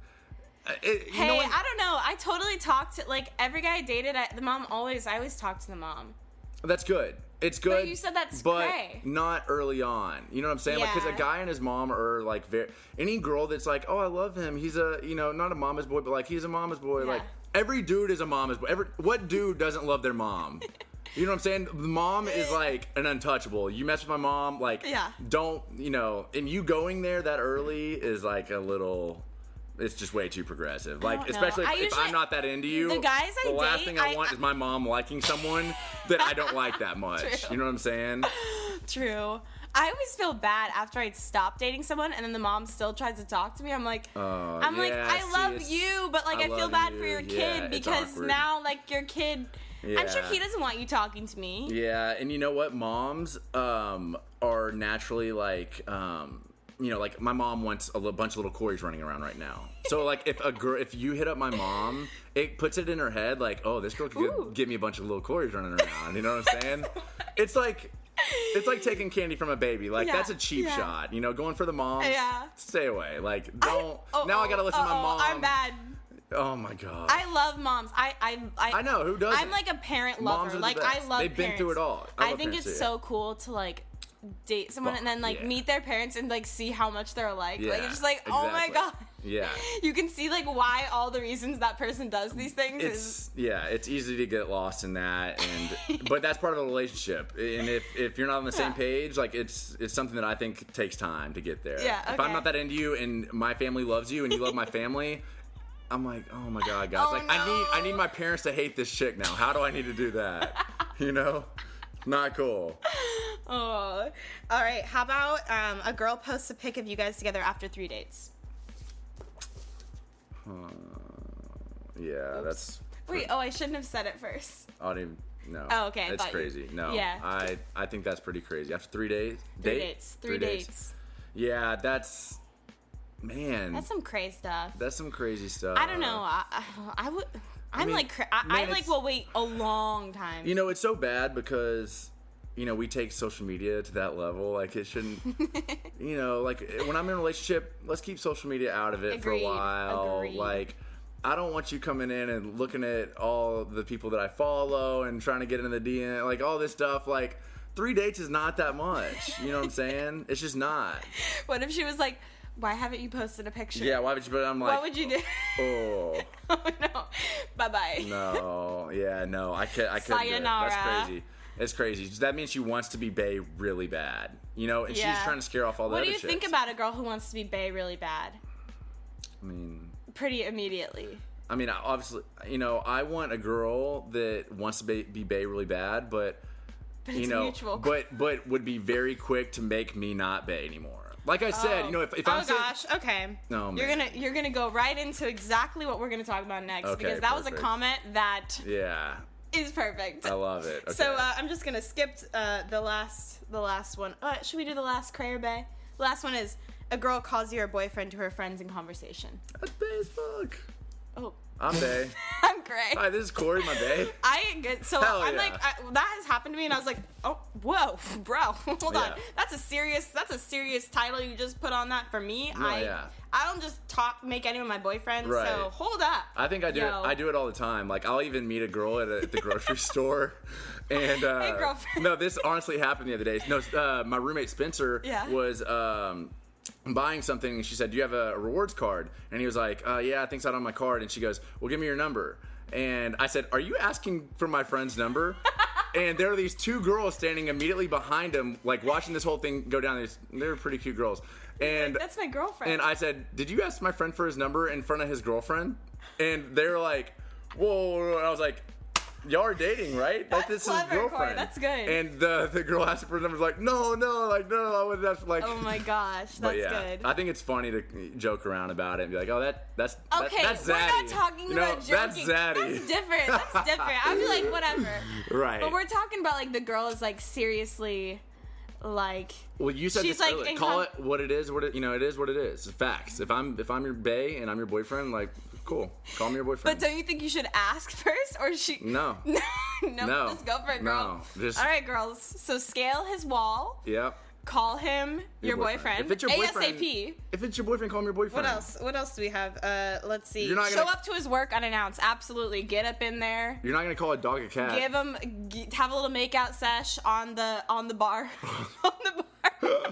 You Hey, know what? I don't know. I totally talked to, like, every guy I dated, I always talked to the mom. That's good. It's good. But you said that's but cray. not early on. You know what I'm saying? Like, because Yeah. a guy and his mom are like any girl that's like, oh, I love him. He's a, not a mama's boy, but like he's a mama's boy. Yeah. Like every dude is a mama's boy. What dude doesn't love their mom? You know what I'm saying? The mom is like an untouchable. You mess with my mom, like, Yeah. don't, and you going there that early is like a little. It's just way too progressive. Like, don't know. especially I if usually- I'm not that into you. the guys I the last date, thing I want is my mom liking someone that I don't like that much. True. You know what I'm saying? True. I always feel bad after I stop dating someone and then the mom still tries to talk to me. I'm like, yeah, I love see, you, but like I I feel love bad you. for your Yeah, kid it's because awkward. now like your kid, I'm sure Yeah. he doesn't want you talking to me. Yeah, and you know what? Moms are naturally like, like my mom wants a bunch of little Corys running around right now. So like if you hit up my mom, it puts it in her head like, oh, this girl could give me a bunch of little Corys running around. You know what I'm saying? It's like taking candy from a baby. Like, Yeah, that's a cheap yeah. shot. Going for the moms. Yeah. Stay away. Like, don't. Now I gotta listen to my mom. I'm bad. Oh my god. I love moms. I know, who doesn't? I'm like a parent Moms lover. are the Like best. I love. They've been parents. through it all. I love think parents it's too, yeah. so cool to like date someone and then like yeah. meet their parents and like see how much they're alike. Like Yeah, you're just like, oh my exactly. god. Yeah. You can see like why all the reasons that person does these things is It's easy to get lost in that, but that's part of a relationship. And if you're not on the same Yeah. page, like it's something that I think takes time to get there. Yeah, If I'm okay. not that into you and my family loves you and you love my family, I'm like, oh my god, guys, Oh, like no. I need my parents to hate this chick now. How do I need to do that? Not cool. Oh. All right. How about a girl posts a pic of you guys together after 3 dates? Yeah, that's. Wait. Oh, I shouldn't have said it first. I don't even. No. Oh, okay, I It's thought you- crazy. No. Yeah. I think that's pretty crazy. After 3 days. 3 dates. 3 dates. Yeah, that's. Man. That's some crazy stuff. That's some crazy stuff. I don't know. I would. I'm mean, like. I man, like it's- will wait a long time. It's so bad because, we take social media to that level. Like, it shouldn't. Like, when I'm in a relationship, let's keep social media out of it for a Agreed, while. agreed. Like, I don't want you coming in and looking at all the people that I follow and trying to get into the DM, like all this stuff. Like, 3 dates is not that much. You know what I'm saying? It's just not. What if she was like, "Why haven't you posted a picture?" Yeah, why would you? But I'm like, What would you do? oh. Oh no. Bye bye. No, yeah, no, I couldn't do it. Sayonara. That's crazy. It's crazy. That means she wants to be bae really bad, and she's Yeah. trying to scare off all the What other do you chicks. think about a girl who wants to be bae really bad? I mean, Pretty immediately. obviously, I want a girl that wants to be bae really bad, but It's mutual. but would be very quick to make me not bae anymore. Like I said, if I'm oh gosh, okay. Oh, You're gonna go right into exactly what we're gonna talk about next Okay, because that was a perfect. comment that yeah, is perfect. I love it. Okay. So I'm just gonna skip the last one. Should we do the last cray or bae? The last one is a girl calls your boyfriend to her friends in conversation. That's bae as fuck. Oh, I'm bae. I'm great. Hi, this is Corey, my bae. I ain't good. So Hell I'm yeah. like, that has happened to me, and I was like, oh, whoa, bro, hold on. Yeah. That's a serious title you just put on that for me. No, yeah. I don't just make any of my boyfriends. Right. So hold up. I think I do. Yo. I do it all the time. Like, I'll even meet a girl at the grocery store, and Hey, girlfriend. no, this honestly happened the other day. No, my roommate Spencer Yeah. was buying something, and she said, "Do you have a rewards card?" And he was like, "Yeah, I think it's out on my card." And she goes, "Well, give me your number." And I said, "Are you asking for my friend's number?" And there are these two girls standing immediately behind him, like watching this whole thing go down. They're pretty cute girls. And That's my girlfriend. and I said, "Did you ask my friend for his number in front of his girlfriend?" And they were like, "Whoa!" And I was like, y'all are dating, right? That's this clever, is his girlfriend. Corey. That's good. And the girl asked for the number, like, no, I would have like. Oh my gosh, that's But yeah, good. I think it's funny to joke around about it and be like, oh, that's Okay, that's we're zaddy. not talking about joking. That's zaddy. That's different. That's different. I'd be like, whatever. Right. But we're talking about like the girl is like seriously, like. Well, you said She's this like earlier. in Call it what it is. It is what it is. It's facts. If I'm your bae and I'm your boyfriend, like, cool. Call me your boyfriend. But don't you think you should ask first, or she? No. No, just go for it, girl. No, just- All right, girls. So scale his wall. Yep. Call him your boyfriend. If it's your boyfriend, ASAP. If it's your boyfriend, call him your boyfriend. What else? What else do we have? Let's see. You're not Show gonna- up to his work unannounced. Absolutely. Get up in there. You're not gonna call a dog a cat. Give him. Have a little makeout sesh on the bar. On the bar.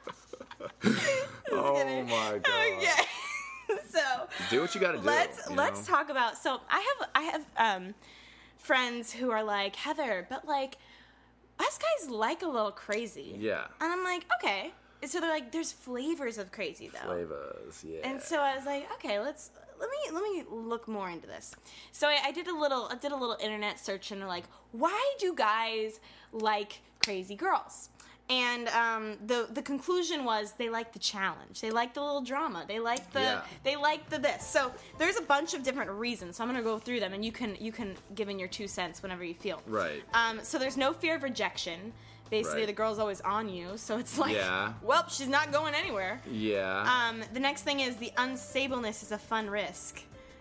Oh my god. Okay. So Do what you gotta do. let's talk about. So I have friends who are like, Heather, but like us guys like a little crazy. Yeah. And I'm like, okay. And so they're like, there's flavors of crazy though. Flavors, yeah. And so I was like, okay, let me look more into this. So I did a little internet search and like, why do guys like crazy girls? And the conclusion was they like the challenge. They like the little drama. They like the this. So there's a bunch of different reasons. So I'm gonna go through them, and you can give in your 2 cents whenever you feel. Right. So there's no fear of rejection. Basically, Right. the girl's always on you, so it's like, Yeah. well, she's not going anywhere. Yeah. The next thing is the unstableness is a fun risk.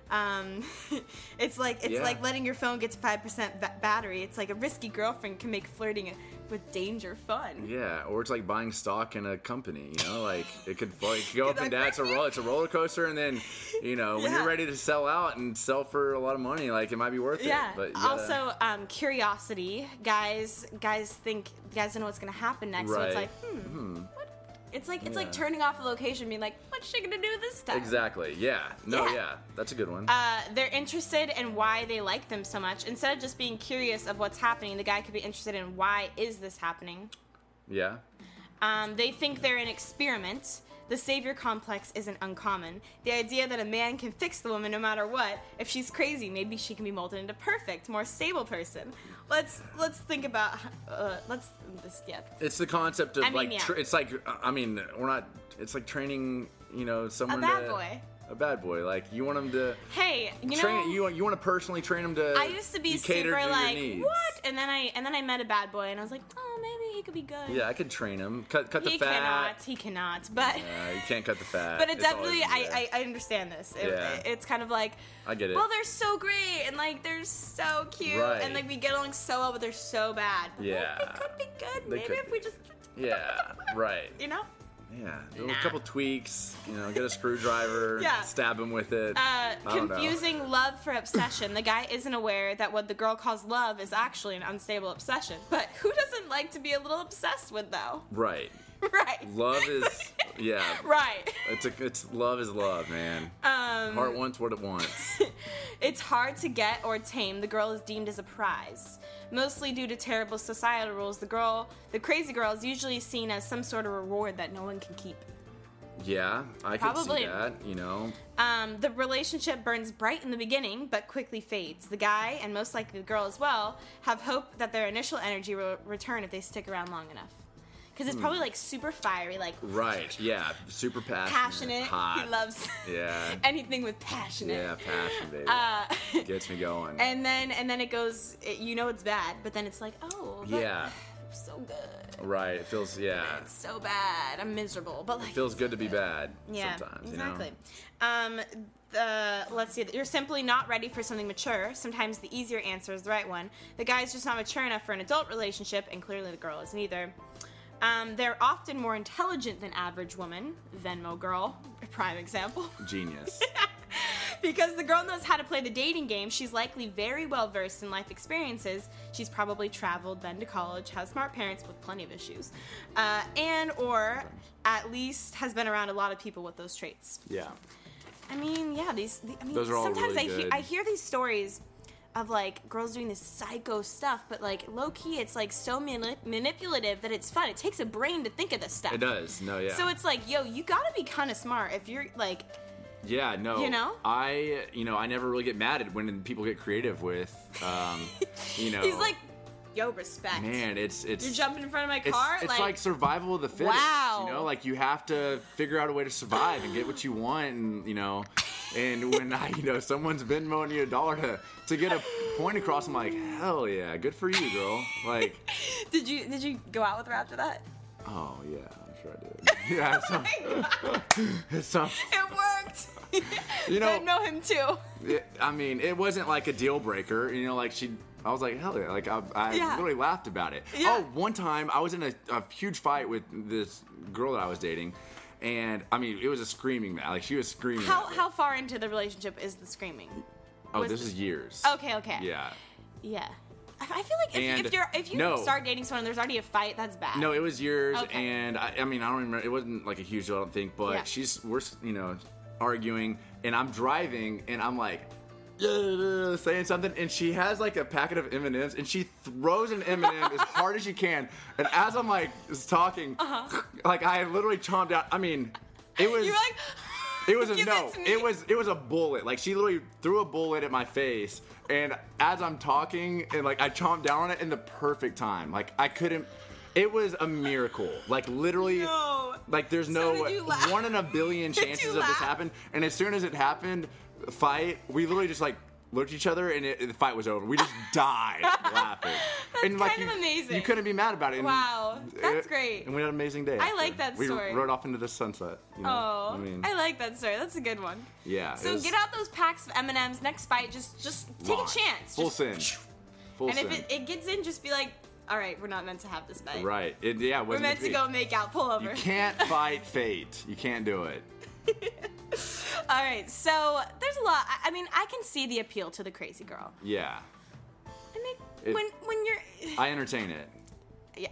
It's like letting your phone get to 5% battery. It's like a risky girlfriend can make flirting with danger fun. Yeah, or it's like buying stock in a company, like it could go up and down. It's a roller coaster, and then when Yeah. you're ready to sell out and sell for a lot of money, like it might be worth Yeah. it. But you gotta- Also, curiosity. Guys don't know what's gonna happen next. So it's Right. like, what? It's like Yeah. turning off a location, being like, what's she gonna do this time? Exactly. Yeah. No. Yeah. Yeah. That's a good one. They're interested in why they like them so much. Instead of just being curious of what's happening, the guy could be interested in why is this happening. Yeah. They think they're an experiment. The savior complex isn't uncommon. The idea that a man can fix the woman no matter what. If she's crazy, maybe she can be molded into perfect, more stable person. Let's think about It's the concept of I mean, like yeah. it's like we're not. It's like training someone A bad to, boy. A bad boy. Like you want him to Hey, train. You want to personally train him to. I used to be cater super to your like, needs. what? And then I met a bad boy, and I was like, oh, maybe he could be good. Yeah, I could train him. Cut the He fat. cannot. But You can't cut the fat. but it It's definitely, always there. I understand this. Yeah. It's kind of like, I get it. well, they're so great, and like they're so cute, Right. and like we get along so well, but they're so bad. But, like, Yeah. it could be good. They Maybe could if we just, Yeah, right. Yeah, do a couple tweaks, get a screwdriver, Yeah. stab him with it. I don't know. confusing love for obsession. The guy isn't aware that what the girl calls love is actually an unstable obsession. But who doesn't like to be a little obsessed with, though? Right. Right. Love is, yeah. Right. It's love is love, man. Heart wants what it wants. It's hard to get or tame. The girl is deemed as a prize. Mostly due to terrible societal rules, the crazy girl is usually seen as some sort of reward that no one can keep. Yeah, I can Probably. see that, The relationship burns bright in the beginning, but quickly fades. The guy, and most likely the girl as well, have hope that their initial energy will return if they stick around long enough. Because it's probably like super fiery, like Right, yeah, super passionate. hot. He loves Yeah. anything with passionate. Yeah, passion, baby. Gets me going. And then it goes. It's bad, but then it's like, oh, but Yeah. so good. Right, it feels, yeah. It's so bad. I'm miserable, but like It feels good to be bad yeah, sometimes, exactly. Let's see. You're simply not ready for something mature. Sometimes the easier answer is the right one. The guy's just not mature enough for an adult relationship, and clearly the girl isn't either. They're often more intelligent than average woman. Venmo girl, prime example. Genius. Because the girl knows how to play the dating game, she's likely very well versed in life experiences. She's probably traveled, been to college, has smart parents with plenty of issues, and or at least has been around a lot of people with those traits. Yeah. I mean, yeah, Those are all sometimes really good. I hear these stories of like girls doing this psycho stuff, but like low key, it's like so manipulative that it's fun. It takes a brain to think of this stuff. It does. No, yeah. So it's like, yo, you gotta be kind of smart if you're like Yeah, no. You know? I never really get mad at when people get creative with, you know. He's like, yo, respect. Man, it's You're jumping in front of my car? It's like survival of the fittest. Wow. You know, like you have to figure out a way to survive and get what you want, and you know. And when someone's Venmoing you $1 to get a point across, I'm like, hell yeah, good for you, girl. Like, Did you go out with her after that? oh yeah, I'm sure I did. Yeah, it's some. It worked. You know, I know him too. I mean, it wasn't like a deal breaker. You know, like I was like, hell yeah. Like, I Yeah. really laughed about it. Yeah. Oh, one time I was in a huge fight with this girl that I was dating. And, I mean, it was a screaming match. Like, she was screaming. at me. How far into the relationship is the screaming? Oh, was this the- is years. Okay. Yeah. Yeah. I feel like And if you no. start dating someone and there's already a fight, that's bad. No, it was years. Okay. And, I mean, I don't remember. It wasn't, like, a huge deal, I don't think. But Yeah. we're, arguing. And I'm driving. And I'm like, saying something, and she has like a packet of M&Ms, and she throws an M&M as hard as she can. And as I'm like talking, like I literally chomped down. I mean, it was. You're like, It was a Give no. it to me. It was a bullet. Like she literally threw a bullet at my face, and as I'm talking, and like I chomped down on it in the perfect time. Like I couldn't. It was a miracle. Like literally. No. Like there's So no did you laugh? 1 in a billion Did chances you of this laugh? happen. And as soon as it happened, fight. We literally just like looked at each other, and the fight was over. We just died laughing. And like kind of amazing. You couldn't be mad about it. And Wow, that's great. And we had an amazing day. I after. like that we story. rode off into the sunset. You know? Oh, I mean, I like that story. That's a good one. yeah. it So was get out those packs of M&Ms. Next fight, just take launch. a chance. Full Just- sin. Full And sin. if it gets in, just be like, all right, we're not meant to have this fight. Right. It We're wasn't meant to be. go make out, pull over. You can't fight fate. You can't do it. All right, so there's a lot. I mean, I can see the appeal to the crazy girl. Yeah. I mean, It- when you're, I entertain it. yeah,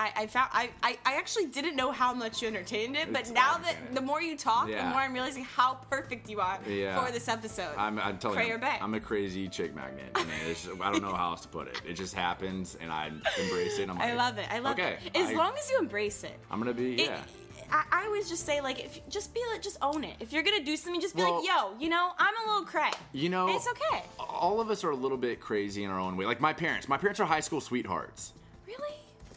I actually didn't know how much you entertained it, but It's now entertaining. that the more you talk, Yeah. the more I'm realizing how perfect you are Yeah. for this episode. I'm telling Cray you, or bay. I'm a crazy chick magnet. I mean, I don't know how else to put it. It just happens, and I embrace it. And I'm like, I love it. I love okay, it. As long as you embrace it. I'm gonna be, It- yeah. I always just say, like, if just be like, just own it. If you're gonna do something, just be Well- like, yo, I'm a little cray. You know, And it's okay. all of us are a little bit crazy in our own way. Like my parents are high school sweethearts. Really?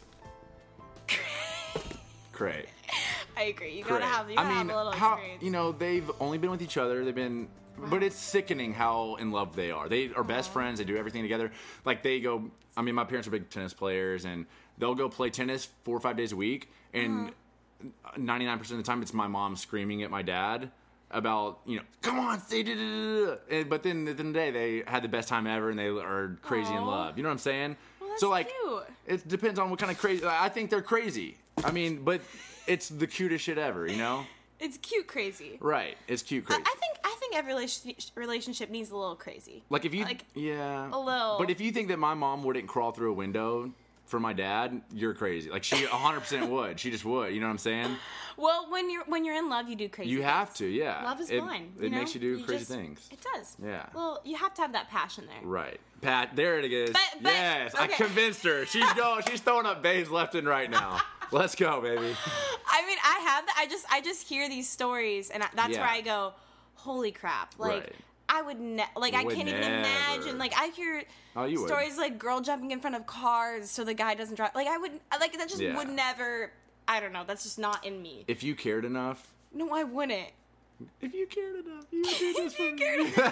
Cray. I agree. You Cray. gotta have a little experience. They've only been with each other. They've been, but it's sickening how in love they are. They are best friends. They do everything together. Like they go. I mean, my parents are big tennis players, and they'll go play tennis 4 or 5 days a week. And 99% of the time, it's my mom screaming at my dad about, come on, say da-da-da-da. But then at the end of the day, they had the best time ever, and they are crazy in Aw. love. You know what I'm saying? Well, that's so like, cute. it depends on what kind of crazy. I think they're crazy. I mean, but it's the cutest shit ever. It's cute crazy. Right? It's cute crazy. I think every relationship needs a little crazy. Like if you, like, yeah, a little. But if you think that my mom wouldn't crawl through a window for my dad, you're crazy. Like she 100% would. She just would. You know what I'm saying? Well, when you're in love, you do crazy. You have to, yeah. Love is it, blind. It makes you do crazy things. It does. Yeah. Well, you have to have that passion there. Right. Pat, there it is. But- yes, I okay. convinced her. She's going. She's throwing up bays left and right now. Let's go, baby. I mean, I have that. I just hear these stories, and that's Yeah. where I go, holy crap! Like Right. I would I Would can't even never. imagine. Like I hear Oh, you would. stories like girl jumping in front of cars so the guy doesn't drive. Like I would like that just Yeah. would never. I don't know. That's just not in me. If you cared enough, No, I wouldn't. if you cared enough, you would do this for me.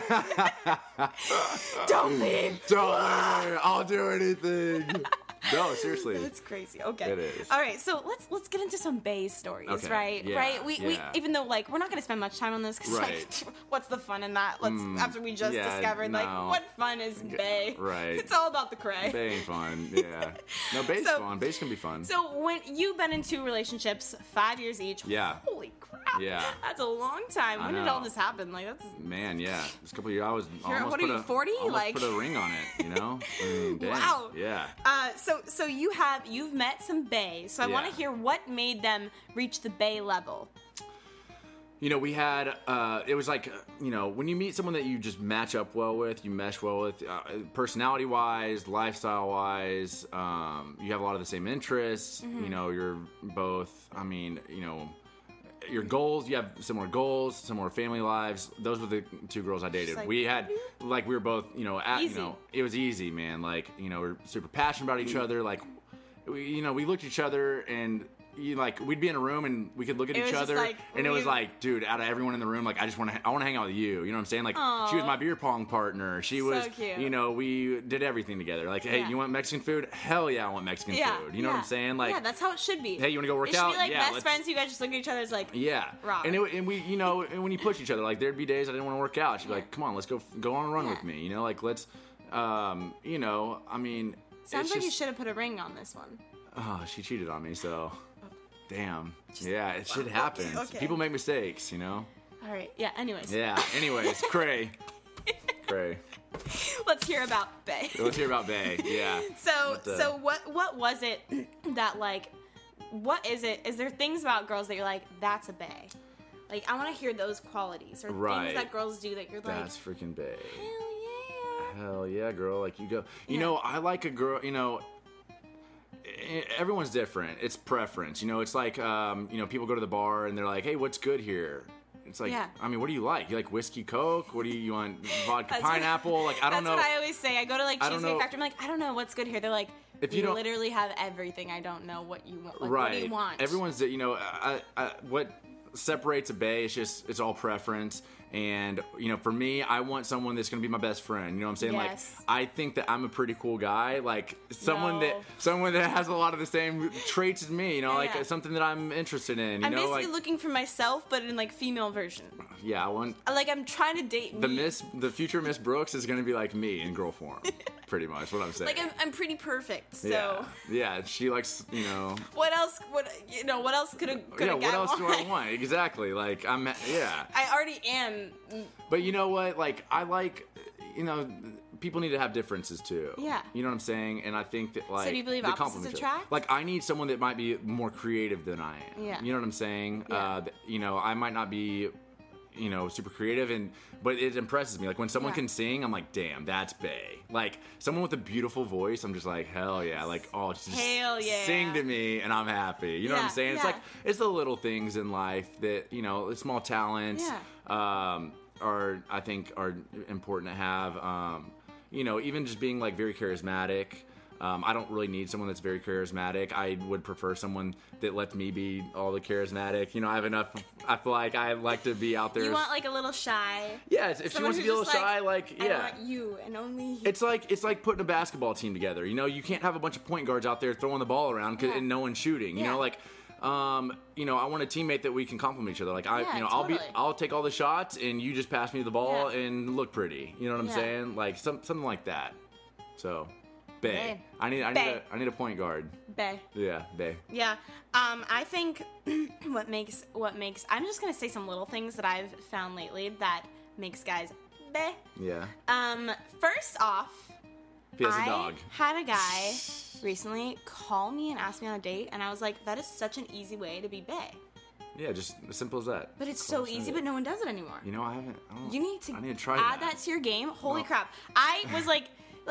Don't leave. Don't worry, I'll do anything. No, seriously. That's crazy. Okay. It is. All right, so let's get into some Bay stories, Okay, right? yeah, right. We yeah. even though like we're not gonna spend much time on this because Right. like what's the fun in that? Let's after we just yeah, discovered like no. what fun is Bay? Right. It's all about the cray. Bay ain't fun. Yeah. No, bay's So- fun. Bay's can be fun. So when you've been in 2 relationships, 5 years each. Yeah. Holy crap. Yeah. That's a long time. I When did know. all this happen? Like that's. Man, yeah. This couple of years, I was almost what are put you, a 40? almost Like- put a ring on it. You know? I mean, dang. Wow. Yeah. So you've met some Bay. So I want Yeah. to hear what made them reach the Bay level. We had, it was like, when you meet someone that you just match up well with, you mesh well with, personality-wise, lifestyle-wise, you have a lot of the same interests, Mm-hmm. you're both, your goals. You have similar goals, similar family lives. Those were the two girls I dated. like, We had like we were both, Easy. it was easy, man. Like, we're super passionate about each other. Like, we looked at each other and. We'd be in a room and we could look at It each was just other, like, and it was like, dude, out of everyone in the room, like, I want to hang out with you. You know what I'm saying? Like, she was my beer pong partner. She was, cute. we did everything together. Like, hey, Yeah. you want Mexican food? Hell yeah, I want Mexican food. You know what I'm saying? Like, yeah, that's how it should be. hey, you want to go work it should out? be like Yeah, best friends. You guys just look at each other. It's like, yeah, Rock. and we, and when you push each other, like, there'd be days I didn't want to work out. She'd be like, come on, let's go on a run with me. Like, let's, I mean, sounds it's like you just, should have put a ring on this one. oh, she cheated on me, so. Damn. Yeah, it shit happens. okay. People make mistakes, All right. Yeah. Anyways. Yeah. Anyways, Cray. Let's hear about Bay. Let's hear about Bay. Yeah. So what was it that like? What is it? Is there things about girls that you're like, that's a Bay? Like, I want to hear those qualities or Right. things that girls do that you're like, That's freaking Bay. hell yeah. Hell yeah, girl. Like, you go. Yeah. I like a girl. Everyone's different. It's preference. It's like, people go to the bar and they're like, hey, what's good here? It's like, Yeah. I mean, what do you like? You like whiskey Coke? What do you want? Vodka That's what- pineapple? Like, I don't know. That's what I always say. I go to like I don't Cheesecake know. Factory. I'm like, I don't know what's good here. They're like, If we you don't- literally have everything. I don't know what you want. Like, Right. What do you want? Everyone's, what separates a Bay is just, it's all preference. And, for me, I want someone that's going to be my best friend. You know what I'm saying? Yes. Like, I think that I'm a pretty cool guy. Like, someone No. that has a lot of the same traits as me, like Yeah. something that I'm interested in, I'm you know? basically Like, looking for myself, but in like female version. yeah, I want, Like I'm trying to date me. the future Miss Brooks is going to be like me in girl form. Pretty much what I'm saying. Like I'm pretty perfect. So Yeah, she likes, what else? What else could a yeah, guy what else do I want? want? Exactly. Like, yeah. I already am. But you know what? Like, I like, people need to have differences too. Yeah. You know what I'm saying? And I think that, like, do you believe they opposites complement each other. attract? Like, I need someone that might be more creative than I am. Yeah. You know what I'm saying? Yeah. I might not be, super creative, but it impresses me. Like, when someone Yeah. can sing, I'm like, damn, that's Bay. Like, someone with a beautiful voice, I'm just like, hell yeah. Like, oh, just Hell yeah. sing to me and I'm happy. You know what I'm Yeah, saying? It's yeah. like, it's the little things in life that, small talents. Yeah. I think are important to have. Even just being like very charismatic. I don't really need someone that's very charismatic. I would prefer someone that lets me be all the charismatic. I have enough. I feel like I like to be out there. You want like a little shy. Yeah, if she Someone wants to who's be a little just shy, like, I yeah. want you and only you. It's like putting a basketball team together. You can't have a bunch of point guards out there throwing the ball around Yeah. and no one's shooting. Yeah. I want a teammate that we can complement each other. Like, Yeah, totally. I'll take all the shots and you just pass me the ball Yeah. and look pretty. You know what I'm Yeah. saying? Like something like that. So, Bay. Bay. I Bay. need a point guard. Bae. Yeah, Bay. Yeah. I think what makes I'm just gonna say some little things that I've found lately that makes guys bae. Yeah. First off, He has a I dog. had a guy recently call me and ask me on a date, and I was like, that is such an easy way to be bae. Yeah, just as simple as that. But it's That's so all I'm easy, saying. but no one does it anymore. I haven't. You need to I need to try add that to your game. Holy No. crap. I was like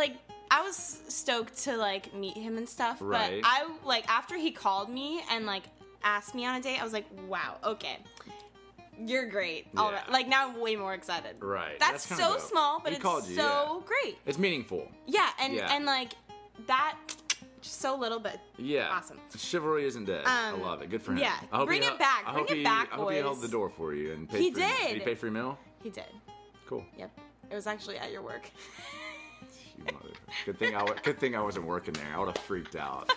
I was stoked to like meet him and stuff, Right. but I like after he called me and like asked me on a date, I was like, wow, okay. You're great. All Yeah. right. Like now I'm way more excited. Right. That's kinda so dope. small, but He it's called you, so great. It's meaningful. Yeah, Yeah. and like that just so little but Yeah. awesome. Chivalry isn't dead. I love it. Good for him. yeah. I hope Bring he it back. I Bring hope it he, back, I hope he held boys. the door for you and paid He for your- did. Did he pay for your meal? He did. Cool. Yep. It was actually at your work. You mother- Good thing I wasn't working there. I would have freaked out.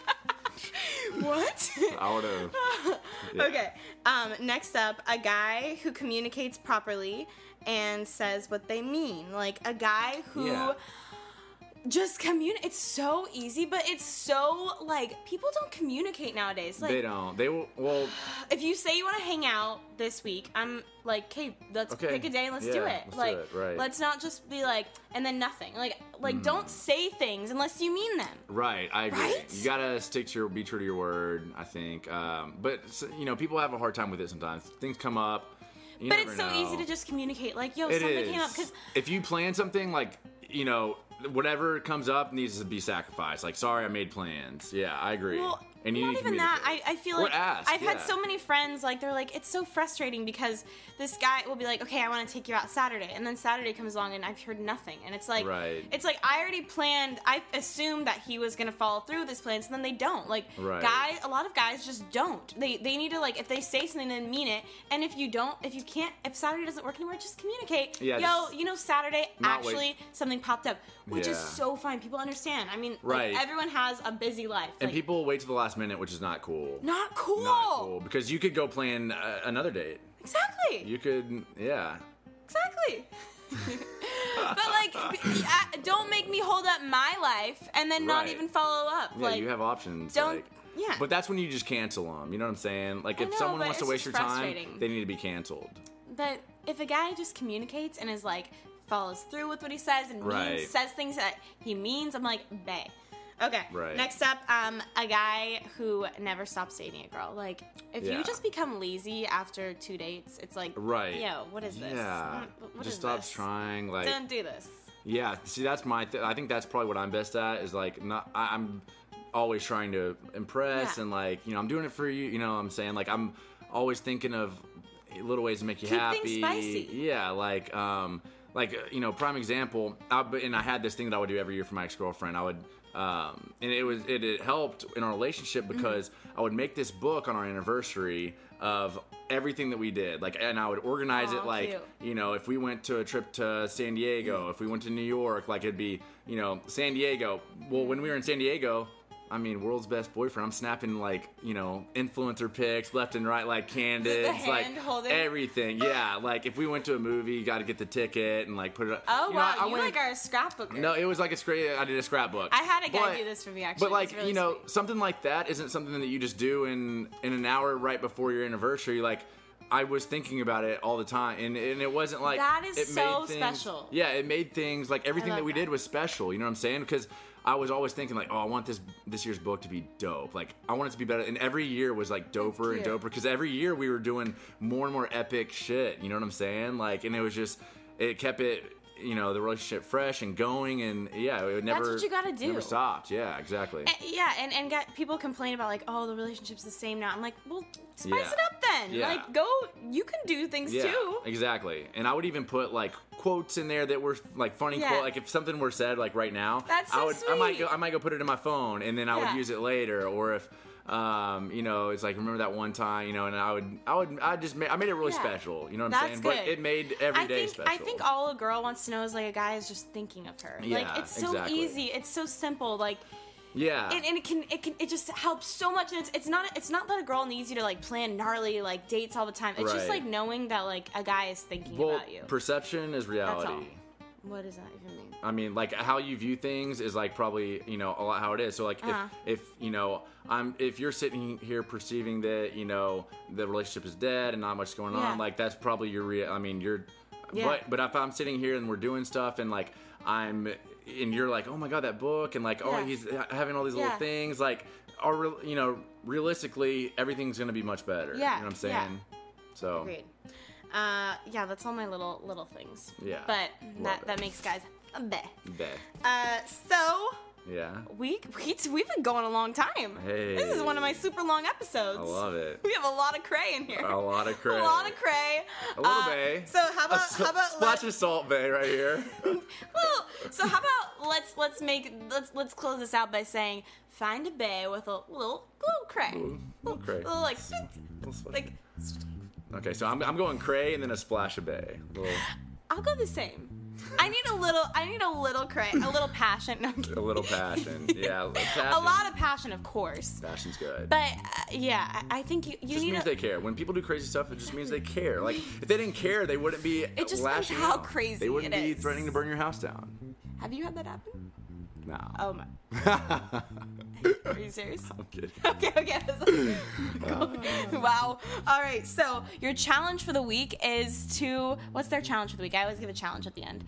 What? I would have. Yeah. Okay. Next up, a guy who communicates properly and says what they mean. Like a guy who Yeah. just communicate. It's so easy, but it's so like people don't communicate nowadays. Like They don't. They will. Well, if you say you want to hang out this week, I'm like, okay, let's Okay. pick a day and let's Yeah, do it. let's like, do it, right. let's not just be like, and then nothing. Like, don't say things unless you mean them. right. I agree. Right? You gotta be true to your word. I think. But people have a hard time with it sometimes. Things come up. You But never it's so know. easy to just communicate. Like, yo, It something is. came up because If you plan something, like, whatever comes up needs to be sacrificed. Like, sorry, I made plans. Yeah, I agree. well, And you Not need to even that. communicate. I feel Or like ask, I've had yeah. so many friends, like, they're like, it's so frustrating because this guy will be like, okay, I want to take you out Saturday. And then Saturday comes along and I've heard nothing. And it's like, Right. it's like I already planned, I assumed that he was going to follow through with his plans, and then they don't. Like, Right. a lot of guys just don't. They need to, like, if they say something, then mean it. And if you don't, if Saturday doesn't work anymore, just communicate. Yeah, Yo, just Saturday, not wait. actually, something popped up, which is Yeah. so fine. People understand. I mean, Right. like, everyone has a busy life. And Like, people wait to the last minute, which is not cool. not cool. Not cool. Because you could go plan another date. Exactly. You could, yeah. Exactly. But like, don't make me hold up my life and then not Right. even follow up. Yeah, like, you have options. don't- Like, yeah. But that's when you just cancel them. You know what I'm saying? Like, I if know, someone but wants to it's waste your just time, frustrating. they need to be canceled. But if a guy just communicates and is like follows through with what he says and Right. says things that he means, I'm like, bae. Okay. Right. Next up, a guy who never stops dating a girl. Like, if Yeah. you just become lazy after 2 dates, it's like, Right. yo, what is this? Yeah. What just is stops this? trying. Like, Don't do this. yeah. See, that's my. I think that's probably what I'm best at. Is like, I'm always trying to impress Yeah. and like, I'm doing it for you. You know what I'm saying? Like, I'm always thinking of little ways to make you Keep happy. things spicy. Yeah. Prime example. And I had this thing that I would do every year for my ex-girlfriend. I would. And it helped in our relationship because I would make this book on our anniversary of everything that we did, like, and I would organize Aw, it like, cute. if we went to a trip to San Diego, if we went to New York, like it'd be, San Diego. Well, when we were in San Diego, I mean, world's best boyfriend. I'm snapping like, influencer pics left and right, like Candace, like hand holding? everything. Yeah, like if we went to a movie, you got to get the ticket and like put it. Oh, you know, wow. I You went- like are a scrapbooker. No, it was like I did a scrapbook. I had a guy But- do this for me, actually. But like, It was really sweet. something like that isn't something that you just do in an hour right before your anniversary. Like, I was thinking about it all the time, and it wasn't like That is it so made things, special. Yeah, it made things like everything love that we that. did was special. You know what I'm saying? Because I was always thinking like, oh, I want this year's book to be dope. Like, I want it to be better. And every year was like doper and cute. doper because every year we were doing more and more epic shit. You know what I'm saying? Like, and it was just it kept it. The relationship fresh and going, and yeah, it would never. what you gotta do. Never stopped. Yeah, exactly. And get people complain about like, oh, the relationship's the same now. I'm like, well, spice Yeah. it up then. Yeah. Like, you can do things Yeah, too. exactly. And I would even put like quotes in there that were like funny Yeah. quote. Like if something were said like right now, That's so I might go put it in my phone, and then I would Yeah. use it later. Or if it's like remember that one time, and I made it really Yeah. special. You know what I'm That's saying? good. But it made every day special. I think all a girl wants to know is like a guy is just thinking of her. Yeah, like it's so exactly. easy. It's so simple. Like Yeah. and it just helps so much. And it's not that a girl needs you to like plan gnarly like dates all the time. It's just Right. like knowing that like a guy is thinking well, about you. perception is reality. That's all. What does that even mean? I mean, like how you view things is like probably a lot how it is. So like if you're sitting here perceiving that the relationship is dead and not much going on, Yeah. like that's probably your you're. Yeah. But if I'm sitting here and we're doing stuff and like and you're like, oh my god, that book, and like, oh, Yeah. he's having all these little Yeah. things, like, realistically, everything's gonna be much better. Yeah, You know what I'm saying? yeah. So. Agreed. Yeah, that's all my little things. Yeah, But love it. that makes guys a beh. Bet. So Yeah. we've been going a long time. Hey. This is one of my super long episodes. I love it. We have a lot of cray in here. A lot of cray. A lot of cray. A little bay. So how about splash of salt bay right here. well, so how about let's close this out by saying find a bay with a little cray. Little cray. Little like Little splash. like Okay, so I'm going cray and then a splash of bay. I'll go the same. I need a little cray, a little passion. No, I'm kidding. A little passion. Yeah, passion. A lot of passion, of course. Passion's good. But yeah, I think you just need means they care. When people do crazy stuff, it just means they care. Like if they didn't care, they wouldn't be It just means lashing how out. crazy They wouldn't it be is. threatening to burn your house down. Have you had that happen? No. Oh my. Are you serious? I'm kidding. Okay. Wow. All right. So your challenge for the week is to. What's their challenge for the week? I always give a challenge at the end.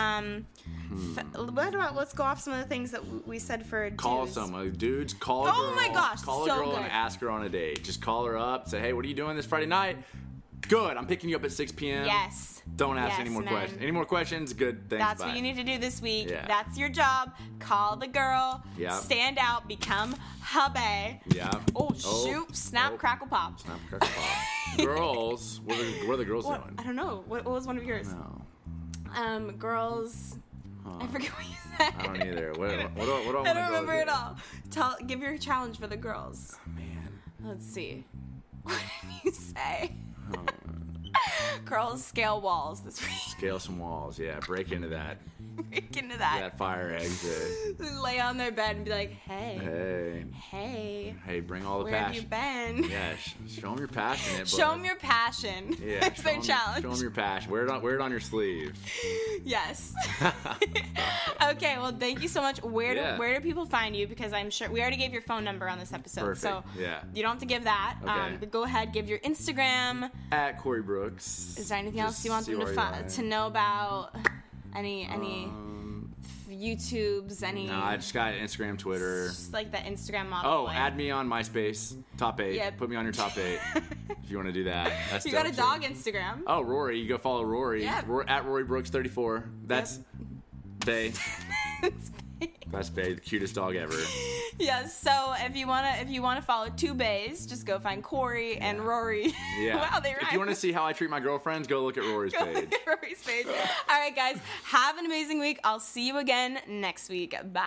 What about? Let's go off some of the things that we said for Call dudes. someone. Dudes, call a girl. Oh my gosh, Call so a girl good. and ask her on a date. Just call her up. Say, hey, what are you doing this Friday night? Good. I'm picking you up at 6 p.m. Yes. Don't ask Yes, any more men. questions. Any more questions? Good. Thanks. That's bye. what you need to do this week. Yeah. That's your job. Call the girl. Yeah. Stand out. Become hubby. Yeah. Oh, shoot. Snap, Oh. crackle, pop. Snap, crackle, pop. Girls. What are the girls What? doing? I don't know. What was one of yours? No. Girls. I forget what you said. I don't either. What do I I wanna don't go remember with it all. Give your challenge for the girls. Man. Let's see. What did you say? Girls scale walls this week. Scale some walls. Yeah. Break into that. Break into that. That fire exit. Lay on their bed and be like, hey, Hey, bring all the where have you passion. been? Yeah, show them you're passionate. Show them your passion. Yeah, That's their challenge. Show them your passion. Wear it on your sleeve. Yes. Okay, well, thank you so much. Where do people find you? Because I'm sure we already gave your phone number on this episode. Perfect. So Yeah. you don't have to give that. Okay. But go ahead, give your Instagram. At Corey Brooks. Is there anything else you want them to know about? Any YouTubes? Any? No, I just got Instagram, Twitter. Just like the Instagram model. Oh, like, add me on MySpace. Top 8. Yeah. Put me on your top 8 if you want to do that. That's You got a dope, dog too. Instagram. Oh, Rory. You go follow Rory. Yeah. At Rory Brooks 34. That's Bay. That's Bay, the cutest dog ever. Yes. So if you wanna follow two bays, just go find Corey and Rory. Yeah. Wow, they rhyme. If you want to see how I treat my girlfriends, go look at Rory's Go page. look at Rory's page. All right, guys. Have an amazing week. I'll see you again next week. Bye.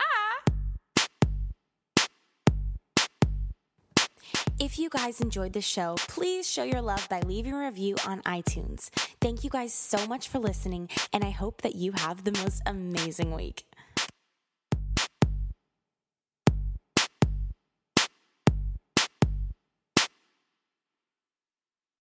If you guys enjoyed the show, please show your love by leaving a review on iTunes. Thank you guys so much for listening, and I hope that you have the most amazing week.